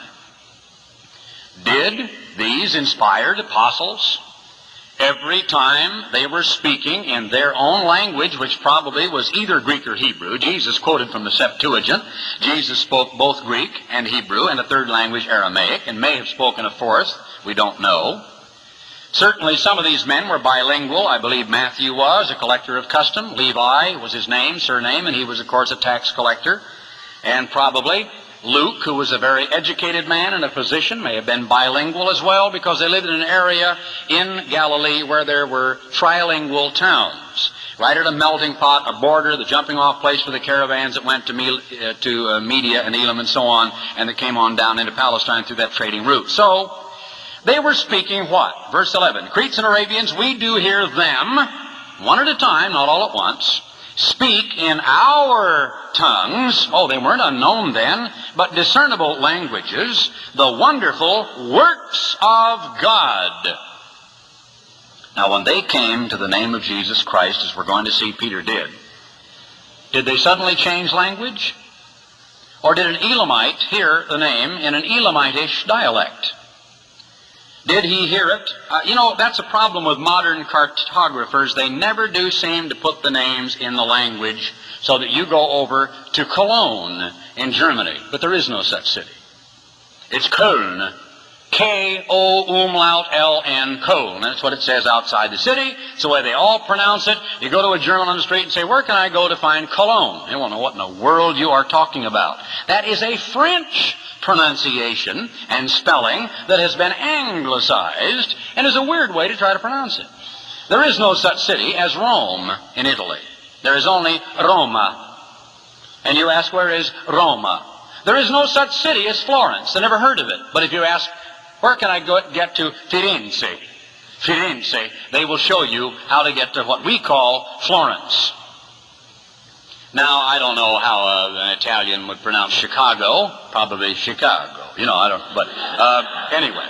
Did these inspired apostles, every time they were speaking in their own language, which probably was either Greek or Hebrew? Jesus quoted from the Septuagint. Jesus spoke both Greek and Hebrew, and a third language, Aramaic, and may have spoken a fourth. We don't know. Certainly some of these men were bilingual. I believe Matthew was, a collector of custom. Levi was his name, surname, and he was, of course, a tax collector. And probably Luke, who was a very educated man and a physician, may have been bilingual as well, because they lived in an area in Galilee where there were trilingual towns. Right at a melting pot, a border, the jumping off place for the caravans that went to, Me- uh, to uh, Media and Elam and so on, and that came on down into Palestine through that trading route. So, they were speaking what? Verse eleven, Cretes and Arabians, we do hear them, one at a time, not all at once, speak in our tongues, oh, they weren't unknown then, but discernible languages, the wonderful works of God. Now, when they came to the name of Jesus Christ, as we're going to see Peter did, did they suddenly change language? Or did an Elamite hear the name in an Elamitish dialect? Did he hear it? Uh, you know, that's a problem with modern cartographers. They never do seem to put the names in the language so that you go over to Cologne in Germany. But there is no such city. It's Köln. K O umlaut L N, Köln. That's what it says outside the city. It's the way they all pronounce it. You go to a German on the street and say, where can I go to find Cologne? They won't know what in the world you are talking about. That is a French pronunciation and spelling that has been anglicized and is a weird way to try to pronounce it. There is no such city as Rome in Italy. There is only Roma. And you ask, where is Roma? There is no such city as Florence. I never heard of it. But if you ask, where can I go, get to Firenze? Firenze, they will show you how to get to what we call Florence. Now, I don't know how uh, an Italian would pronounce Chicago. Probably Chicago. You know, I don't, but uh, anyway.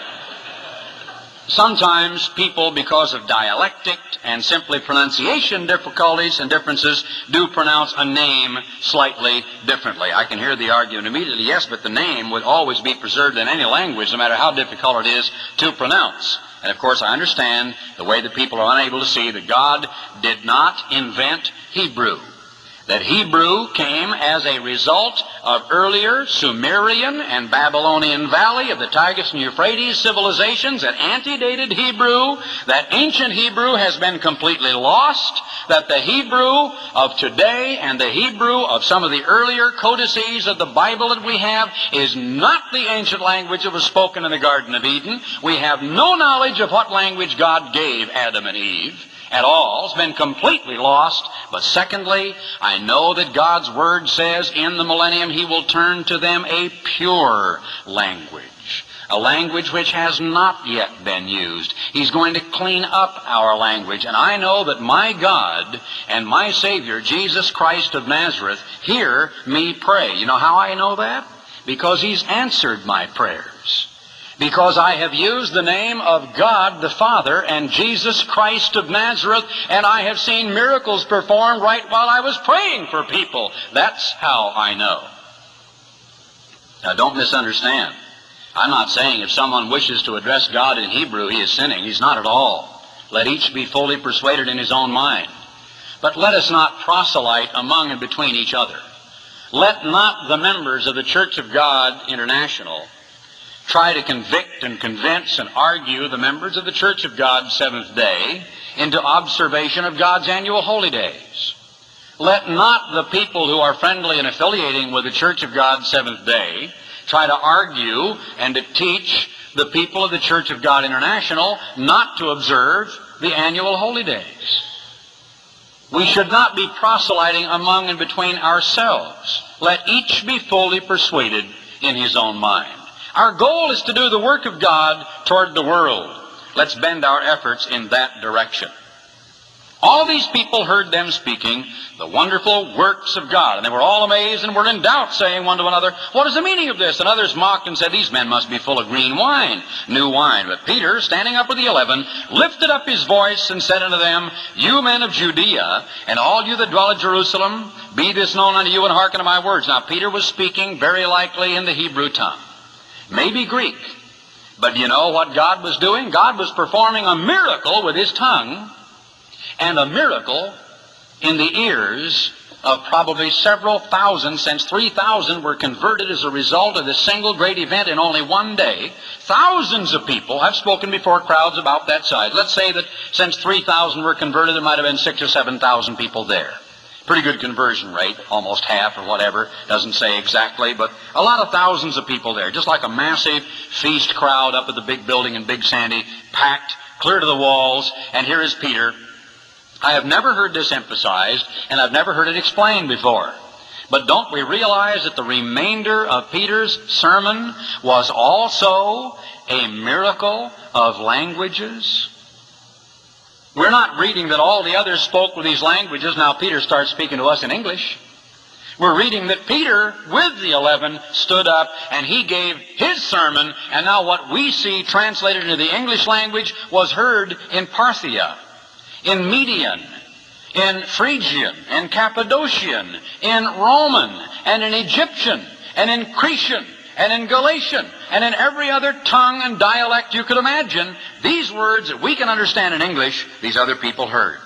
Sometimes people, because of dialectic and simply pronunciation difficulties and differences, do pronounce a name slightly differently. I can hear the argument immediately, yes, but the name would always be preserved in any language, no matter how difficult it is to pronounce. And of course I understand the way that people are unable to see that God did not invent Hebrew. That Hebrew came as a result of earlier Sumerian and Babylonian Valley of the Tigris and Euphrates civilizations that antedated Hebrew, that ancient Hebrew has been completely lost, that the Hebrew of today and the Hebrew of some of the earlier codices of the Bible that we have is not the ancient language that was spoken in the Garden of Eden. We have no knowledge of what language God gave Adam and Eve at all. It's been completely lost. But secondly, I know that God's Word says in the millennium He will turn to them a pure language, a language which has not yet been used. He's going to clean up our language. And I know that my God and my Savior, Jesus Christ of Nazareth, hear me pray. You know how I know that? Because He's answered my prayers. Because I have used the name of God the Father and Jesus Christ of Nazareth, and I have seen miracles performed right while I was praying for people. That's how I know. Now don't misunderstand. I'm not saying if someone wishes to address God in Hebrew, he is sinning. He's not at all. Let each be fully persuaded in his own mind. But let us not proselyte among and between each other. Let not the members of the Church of God International try to convict and convince and argue the members of the Church of God Seventh Day into observation of God's annual holy days. Let not the people who are friendly and affiliating with the Church of God Seventh Day try to argue and to teach the people of the Church of God International not to observe the annual holy days. We should not be proselyting among and between ourselves. Let each be fully persuaded in his own mind. Our goal is to do the work of God toward the world. Let's bend our efforts in that direction. All these people heard them speaking the wonderful works of God, and they were all amazed and were in doubt, saying one to another, "What is the meaning of this?" And others mocked and said, "These men must be full of green wine, new wine." But Peter, standing up with the eleven, lifted up his voice and said unto them, "You men of Judea, and all you that dwell at Jerusalem, be this known unto you, and hearken to my words." Now Peter was speaking very likely in the Hebrew tongue. Maybe Greek. But you know what God was doing? God was performing a miracle with His tongue, and a miracle in the ears of probably several thousand, since three thousand were converted as a result of this single great event in only one day. Thousands of people have spoken before crowds about that size. Let's say that since three thousand were converted, there might have been six or seven thousand people there. Pretty good conversion rate, almost half or whatever, doesn't say exactly, but a lot of thousands of people there, just like a massive feast crowd up at the big building in Big Sandy, packed clear to the walls. And here is Peter. I have never heard this emphasized, and I've never heard it explained before. But don't we realize that the remainder of Peter's sermon was also a miracle of languages? We're not reading that all the others spoke with these languages. Now Peter starts speaking to us in English. We're reading that Peter, with the eleven, stood up and he gave his sermon, and now what we see translated into the English language was heard in Parthia, in Median, in Phrygian, in Cappadocian, in Roman, and in Egyptian, and in Cretan, and in Galatian, and in every other tongue and dialect you could imagine. These words that we can understand in English, these other people heard.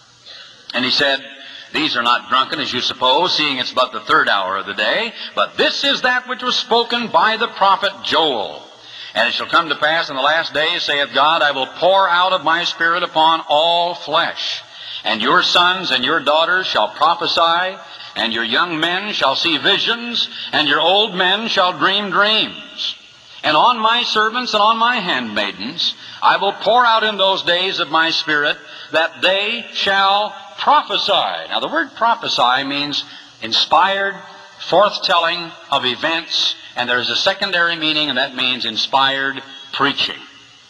And he said, "These are not drunken, as you suppose, seeing it's but the third hour of the day, but this is that which was spoken by the prophet Joel. And it shall come to pass in the last days, saith God, I will pour out of my Spirit upon all flesh. And your sons and your daughters shall prophesy, and your young men shall see visions, and your old men shall dream dreams. And on my servants and on my handmaidens I will pour out in those days of my Spirit, that they shall prophesy." Now the word prophesy means inspired, forthtelling of events, and there is a secondary meaning, and that means inspired preaching.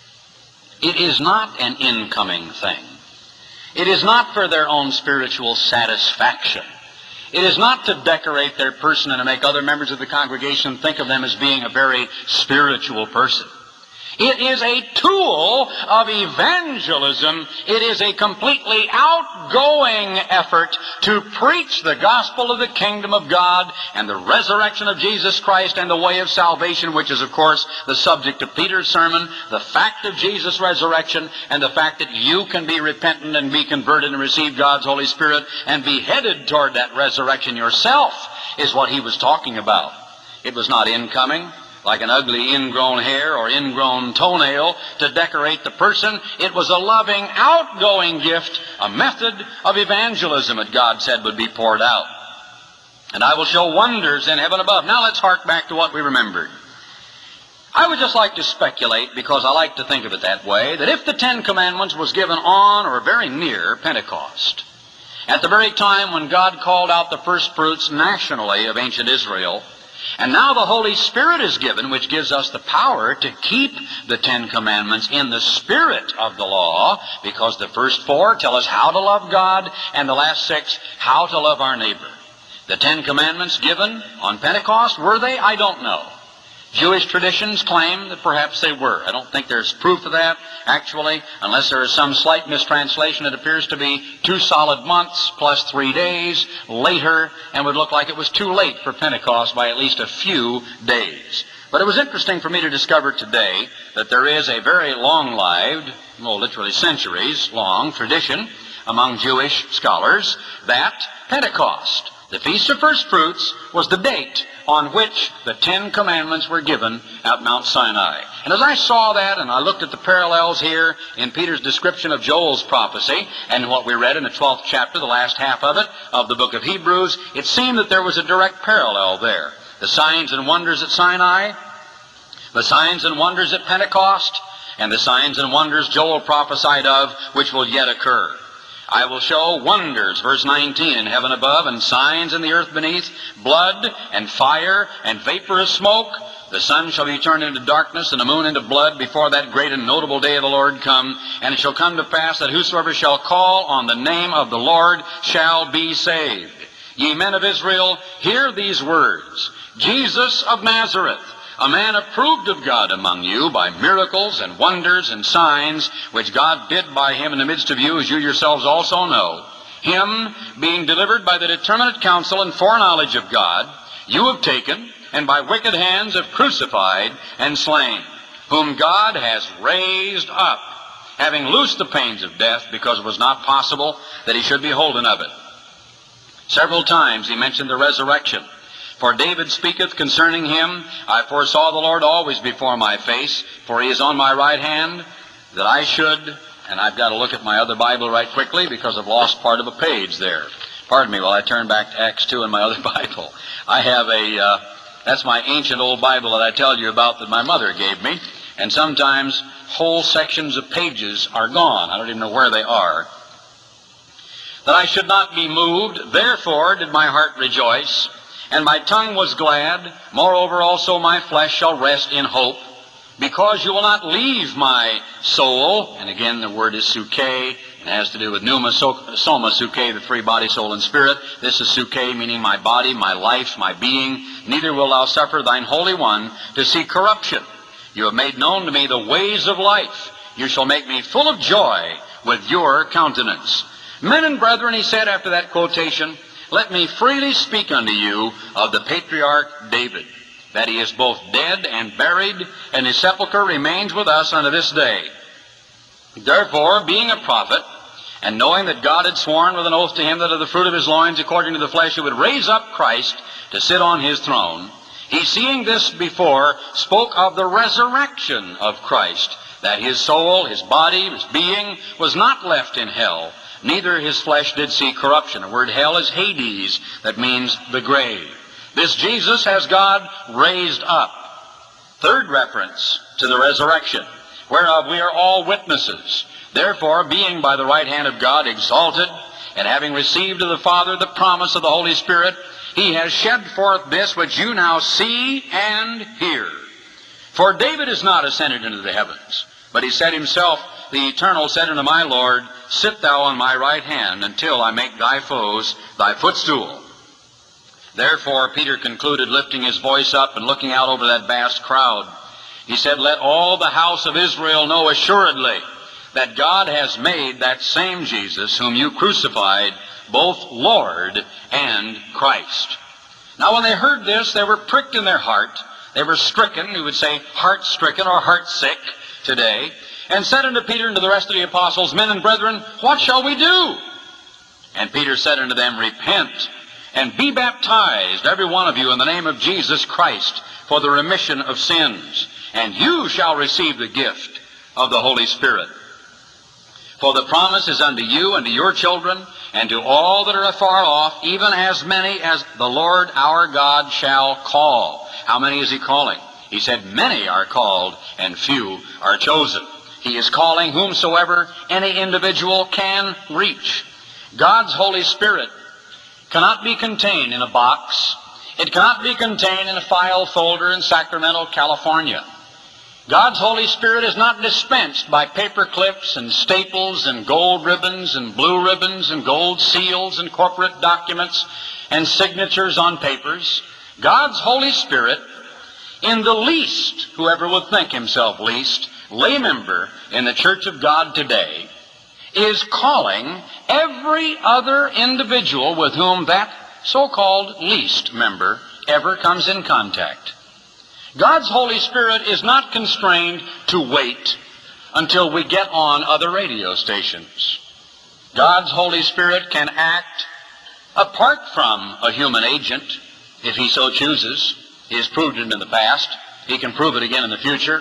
It is not an incoming thing. It is not for their own spiritual satisfaction. It is not to decorate their person and to make other members of the congregation think of them as being a very spiritual person. It is a tool of evangelism. It is a completely outgoing effort to preach the gospel of the kingdom of God and the resurrection of Jesus Christ and the way of salvation, which is, of course, the subject of Peter's sermon, the fact of Jesus' resurrection, and the fact that you can be repentant and be converted and receive God's Holy Spirit and be headed toward that resurrection yourself is what he was talking about. It was not incoming, like an ugly ingrown hair or ingrown toenail to decorate the person. It was a loving, outgoing gift, a method of evangelism that God said would be poured out. And I will show wonders in heaven above. Now let's hark back to what we remembered. I would just like to speculate, because I like to think of it that way, that if the Ten Commandments was given on or very near Pentecost, at the very time when God called out the first fruits nationally of ancient Israel, and now the Holy Spirit is given, which gives us the power to keep the Ten Commandments in the spirit of the law, because the first four tell us how to love God, and the last six, how to love our neighbor. The Ten Commandments given on Pentecost, were they? I don't know. Jewish traditions claim that perhaps they were. I don't think there's proof of that, actually, unless there is some slight mistranslation. It appears to be two solid months plus three days later, and would look like it was too late for Pentecost by at least a few days. But it was interesting for me to discover today that there is a very long-lived, well, literally centuries-long tradition among Jewish scholars that Pentecost, the Feast of First Fruits, was the date on which the Ten Commandments were given at Mount Sinai. And as I saw that, and I looked at the parallels here in Peter's description of Joel's prophecy, and what we read in the twelfth chapter, the last half of it, of the book of Hebrews, it seemed that there was a direct parallel there. The signs and wonders at Sinai, the signs and wonders at Pentecost, and the signs and wonders Joel prophesied of, which will yet occur. I will show wonders, verse nineteen, in heaven above, and signs in the earth beneath, blood and fire and vaporous smoke. The sun shall be turned into darkness and the moon into blood before that great and notable day of the Lord come. And it shall come to pass that whosoever shall call on the name of the Lord shall be saved. Ye men of Israel, hear these words. Jesus of Nazareth, a man approved of God among you by miracles and wonders and signs, which God did by him in the midst of you, as you yourselves also know. Him, being delivered by the determinate counsel and foreknowledge of God, you have taken, and by wicked hands have crucified and slain, whom God has raised up, having loosed the pains of death, because it was not possible that he should be holden of it. Several times he mentioned the resurrection. For David speaketh concerning him, I foresaw the Lord always before my face, for he is on my right hand, that I should, and I've got to look at my other Bible right quickly because I've lost part of a page there. Pardon me while I turn back to Acts two in my other Bible. I have a, uh, that's my ancient old Bible that I tell you about that my mother gave me, and sometimes whole sections of pages are gone. I don't even know where they are. That I should not be moved, therefore did my heart rejoice, and my tongue was glad. Moreover also my flesh shall rest in hope, because you will not leave my soul. And again the word is suke. It has to do with pneuma, soma, suke, the three, body, soul, and spirit. This is suke, meaning my body, my life, my being. Neither wilt thou suffer thine Holy One to see corruption. You have made known to me the ways of life. You shall make me full of joy with your countenance. Men and brethren, he said after that quotation, let me freely speak unto you of the patriarch David, that he is both dead and buried, and his sepulchre remains with us unto this day. Therefore, being a prophet, and knowing that God had sworn with an oath to him that of the fruit of his loins, according to the flesh, he would raise up Christ to sit on his throne, he, seeing this before, spoke of the resurrection of Christ, that his soul, his body, his being was not left in hell, neither his flesh did see corruption. The word hell is Hades, that means the grave. This Jesus has God raised up. Third reference to the resurrection, whereof we are all witnesses. Therefore, being by the right hand of God exalted, and having received of the Father the promise of the Holy Spirit, he has shed forth this which you now see and hear. For David is not ascended into the heavens, but he said himself, the Eternal said unto my Lord, sit thou on my right hand until I make thy foes thy footstool. Therefore, Peter concluded, lifting his voice up and looking out over that vast crowd, He said, let all the house of Israel know assuredly that God has made that same Jesus whom you crucified both Lord and Christ. Now when they heard this, they were pricked in their heart. They were stricken, we would say heart-stricken or heart-sick today, and said unto Peter and to the rest of the apostles, men and brethren, what shall we do? And Peter said unto them, repent, and be baptized, every one of you, in the name of Jesus Christ, for the remission of sins, and you shall receive the gift of the Holy Spirit. For the promise is unto you and to your children, and to all that are afar off, even as many as the Lord our God shall call. How many is he calling? He said, many are called, and few are chosen. He is calling whomsoever any individual can reach. God's Holy Spirit cannot be contained in a box. It cannot be contained in a file folder in Sacramento, California. God's Holy Spirit is not dispensed by paper clips and staples and gold ribbons and blue ribbons and gold seals and corporate documents and signatures on papers. God's Holy Spirit, in the least, whoever would think himself least, lay member in the Church of God today, is calling every other individual with whom that so-called least member ever comes in contact. God's Holy Spirit is not constrained to wait until we get on other radio stations. God's Holy Spirit can act apart from a human agent, if he so chooses. He has proved it in the past. He can prove it again in the future.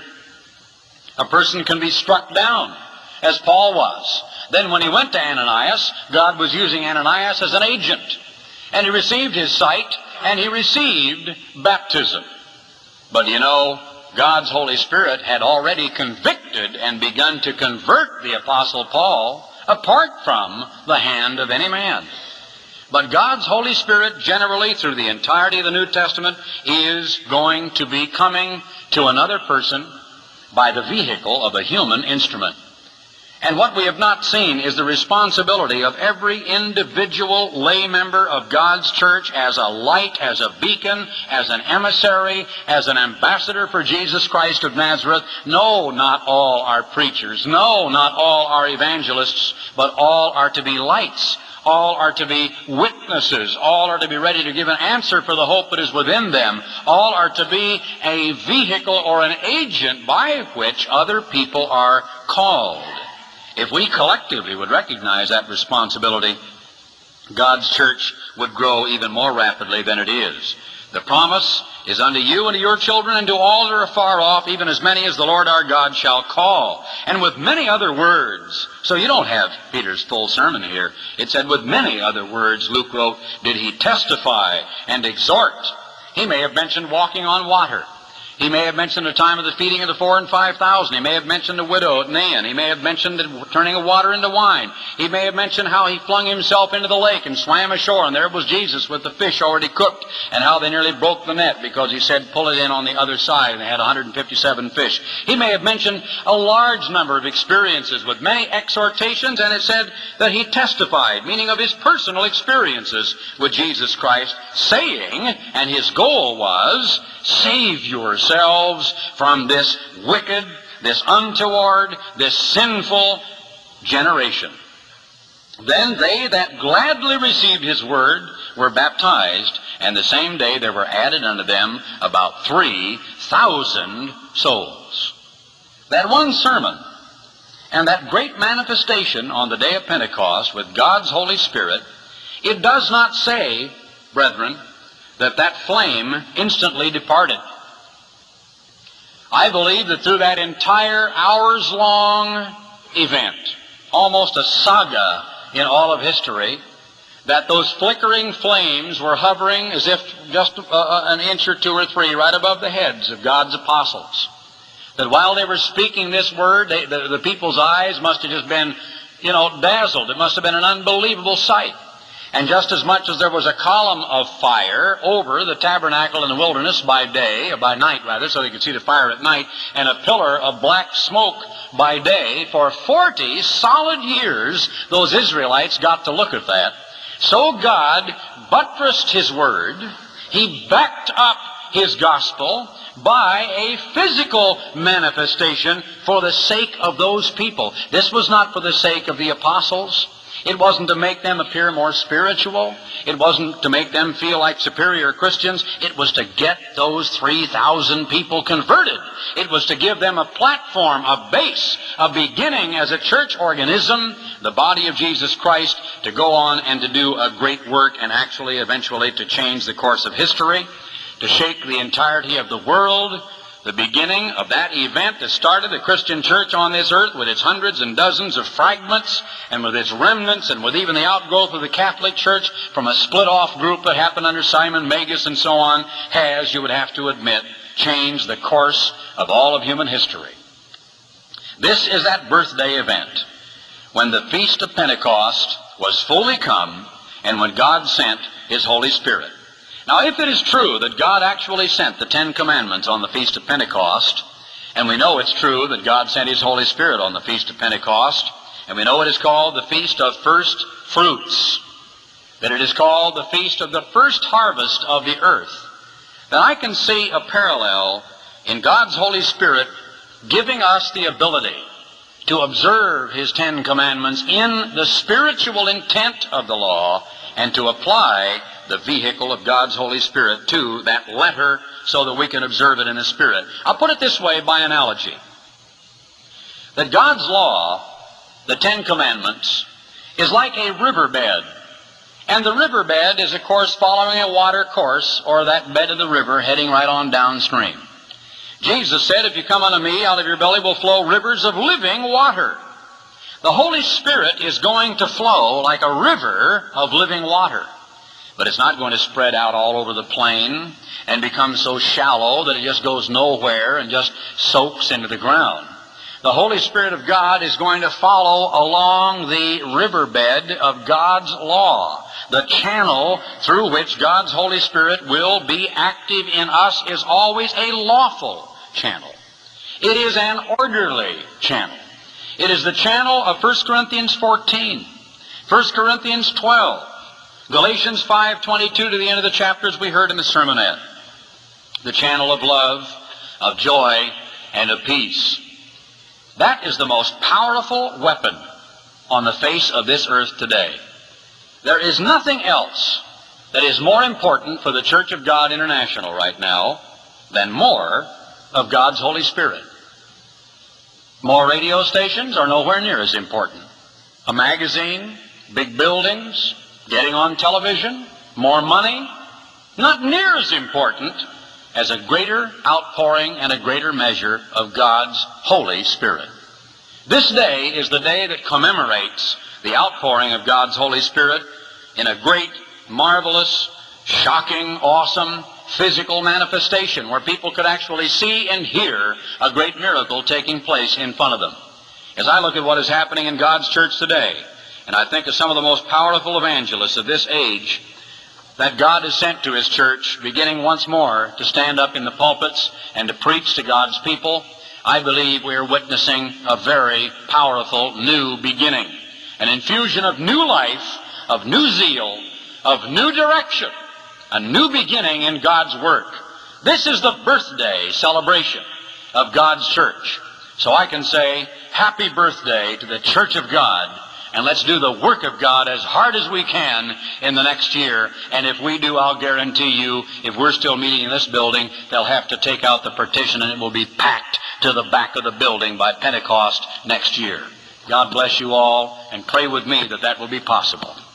A person can be struck down, as Paul was. Then when he went to Ananias, God was using Ananias as an agent. And he received his sight, and he received baptism. But you know, God's Holy Spirit had already convicted and begun to convert the Apostle Paul apart from the hand of any man. But God's Holy Spirit generally through the entirety of the New Testament is going to be coming to another person by the vehicle of a human instrument. And what we have not seen is the responsibility of every individual lay member of God's church as a light, as a beacon, as an emissary, as an ambassador for Jesus Christ of Nazareth. No, not all are preachers. No, not all are evangelists, but all are to be lights. All are to be witnesses. All are to be ready to give an answer for the hope that is within them. All are to be a vehicle or an agent by which other people are called. If we collectively would recognize that responsibility, God's church would grow even more rapidly than it is. The promise is unto you and to your children and to all that are afar off, even as many as the Lord our God shall call. And with many other words. So you don't have Peter's full sermon here. It said, with many other words, Luke wrote, did he testify and exhort. He may have mentioned walking on water. He may have mentioned the time of the feeding of the four and five thousand. He may have mentioned the widow at Nain. He may have mentioned the turning of water into wine. He may have mentioned how he flung himself into the lake and swam ashore, and there was Jesus with the fish already cooked, and how they nearly broke the net because he said, pull it in on the other side, and they had one hundred fifty-seven fish. He may have mentioned a large number of experiences with many exhortations, and it said that he testified, meaning of his personal experiences with Jesus Christ, saying, and his goal was, save yourselves from this wicked, this untoward, this sinful generation. Then they that gladly received his word were baptized, and the same day there were added unto them about three thousand souls. That one sermon and that great manifestation on the day of Pentecost with God's Holy Spirit, it does not say, brethren, that that flame instantly departed. I believe that through that entire hours-long event, almost a saga in all of history, that those flickering flames were hovering as if just uh, an inch or two or three right above the heads of God's apostles. That while they were speaking this word, they, the, the people's eyes must have just been, you know, dazzled. It must have been an unbelievable sight. And just as much as there was a column of fire over the tabernacle in the wilderness by day, or by night rather, so they could see the fire at night, and a pillar of black smoke by day, for forty solid years those Israelites got to look at that. So God buttressed his word. He backed up His gospel by a physical manifestation for the sake of those people. This was not for the sake of the apostles. It wasn't to make them appear more spiritual. It wasn't to make them feel like superior Christians. It was to get those three thousand people converted. It was to give them a platform, a base, a beginning as a church organism, the body of Jesus Christ, to go on and to do a great work and actually eventually to change the course of history, to shake the entirety of the world. The beginning of that event that started the Christian church on this earth with its hundreds and dozens of fragments and with its remnants and with even the outgrowth of the Catholic Church from a split-off group that happened under Simon Magus and so on, has, you would have to admit, changed the course of all of human history. This is that birthday event when the Feast of Pentecost was fully come and when God sent His Holy Spirit. Now, if it is true that God actually sent the Ten Commandments on the Feast of Pentecost, and we know it's true that God sent His Holy Spirit on the Feast of Pentecost, and we know it is called the Feast of First Fruits, that it is called the Feast of the First Harvest of the earth, then I can see a parallel in God's Holy Spirit giving us the ability to observe His Ten Commandments in the spiritual intent of the law and to apply the vehicle of God's Holy Spirit to that letter so that we can observe it in the Spirit. I'll put it this way by analogy. That God's law, the Ten Commandments, is like a riverbed. And the riverbed is, of course, following a water course, or that bed of the river heading right on downstream. Jesus said, if you come unto me, out of your belly will flow rivers of living water. The Holy Spirit is going to flow like a river of living water. But it's not going to spread out all over the plain and become so shallow that it just goes nowhere and just soaks into the ground. The Holy Spirit of God is going to follow along the riverbed of God's law. The channel through which God's Holy Spirit will be active in us is always a lawful channel. It is an orderly channel. It is the channel of First Corinthians fourteen, First Corinthians twelve, Galatians five twenty-two to the end of the chapters we heard in the sermonette. The channel of love, of joy, and of peace. That is the most powerful weapon on the face of this earth today. There is nothing else that is more important for the Church of God International right now than more of God's Holy Spirit. More radio stations are nowhere near as important. A magazine, big buildings, getting on television, more money, not near as important as a greater outpouring and a greater measure of God's Holy Spirit. This day is the day that commemorates the outpouring of God's Holy Spirit in a great, marvelous, shocking, awesome, physical manifestation where people could actually see and hear a great miracle taking place in front of them. As I look at what is happening in God's church today, and I think of some of the most powerful evangelists of this age that God has sent to His church, beginning once more to stand up in the pulpits and to preach to God's people, I believe we are witnessing a very powerful new beginning, an infusion of new life, of new zeal, of new direction, a new beginning in God's work. This is the birthday celebration of God's church. So I can say, happy birthday to the Church of God, and let's do the work of God as hard as we can in the next year. And if we do, I'll guarantee you, if we're still meeting in this building, they'll have to take out the partition and it will be packed to the back of the building by Pentecost next year. God bless you all, and pray with me that that will be possible.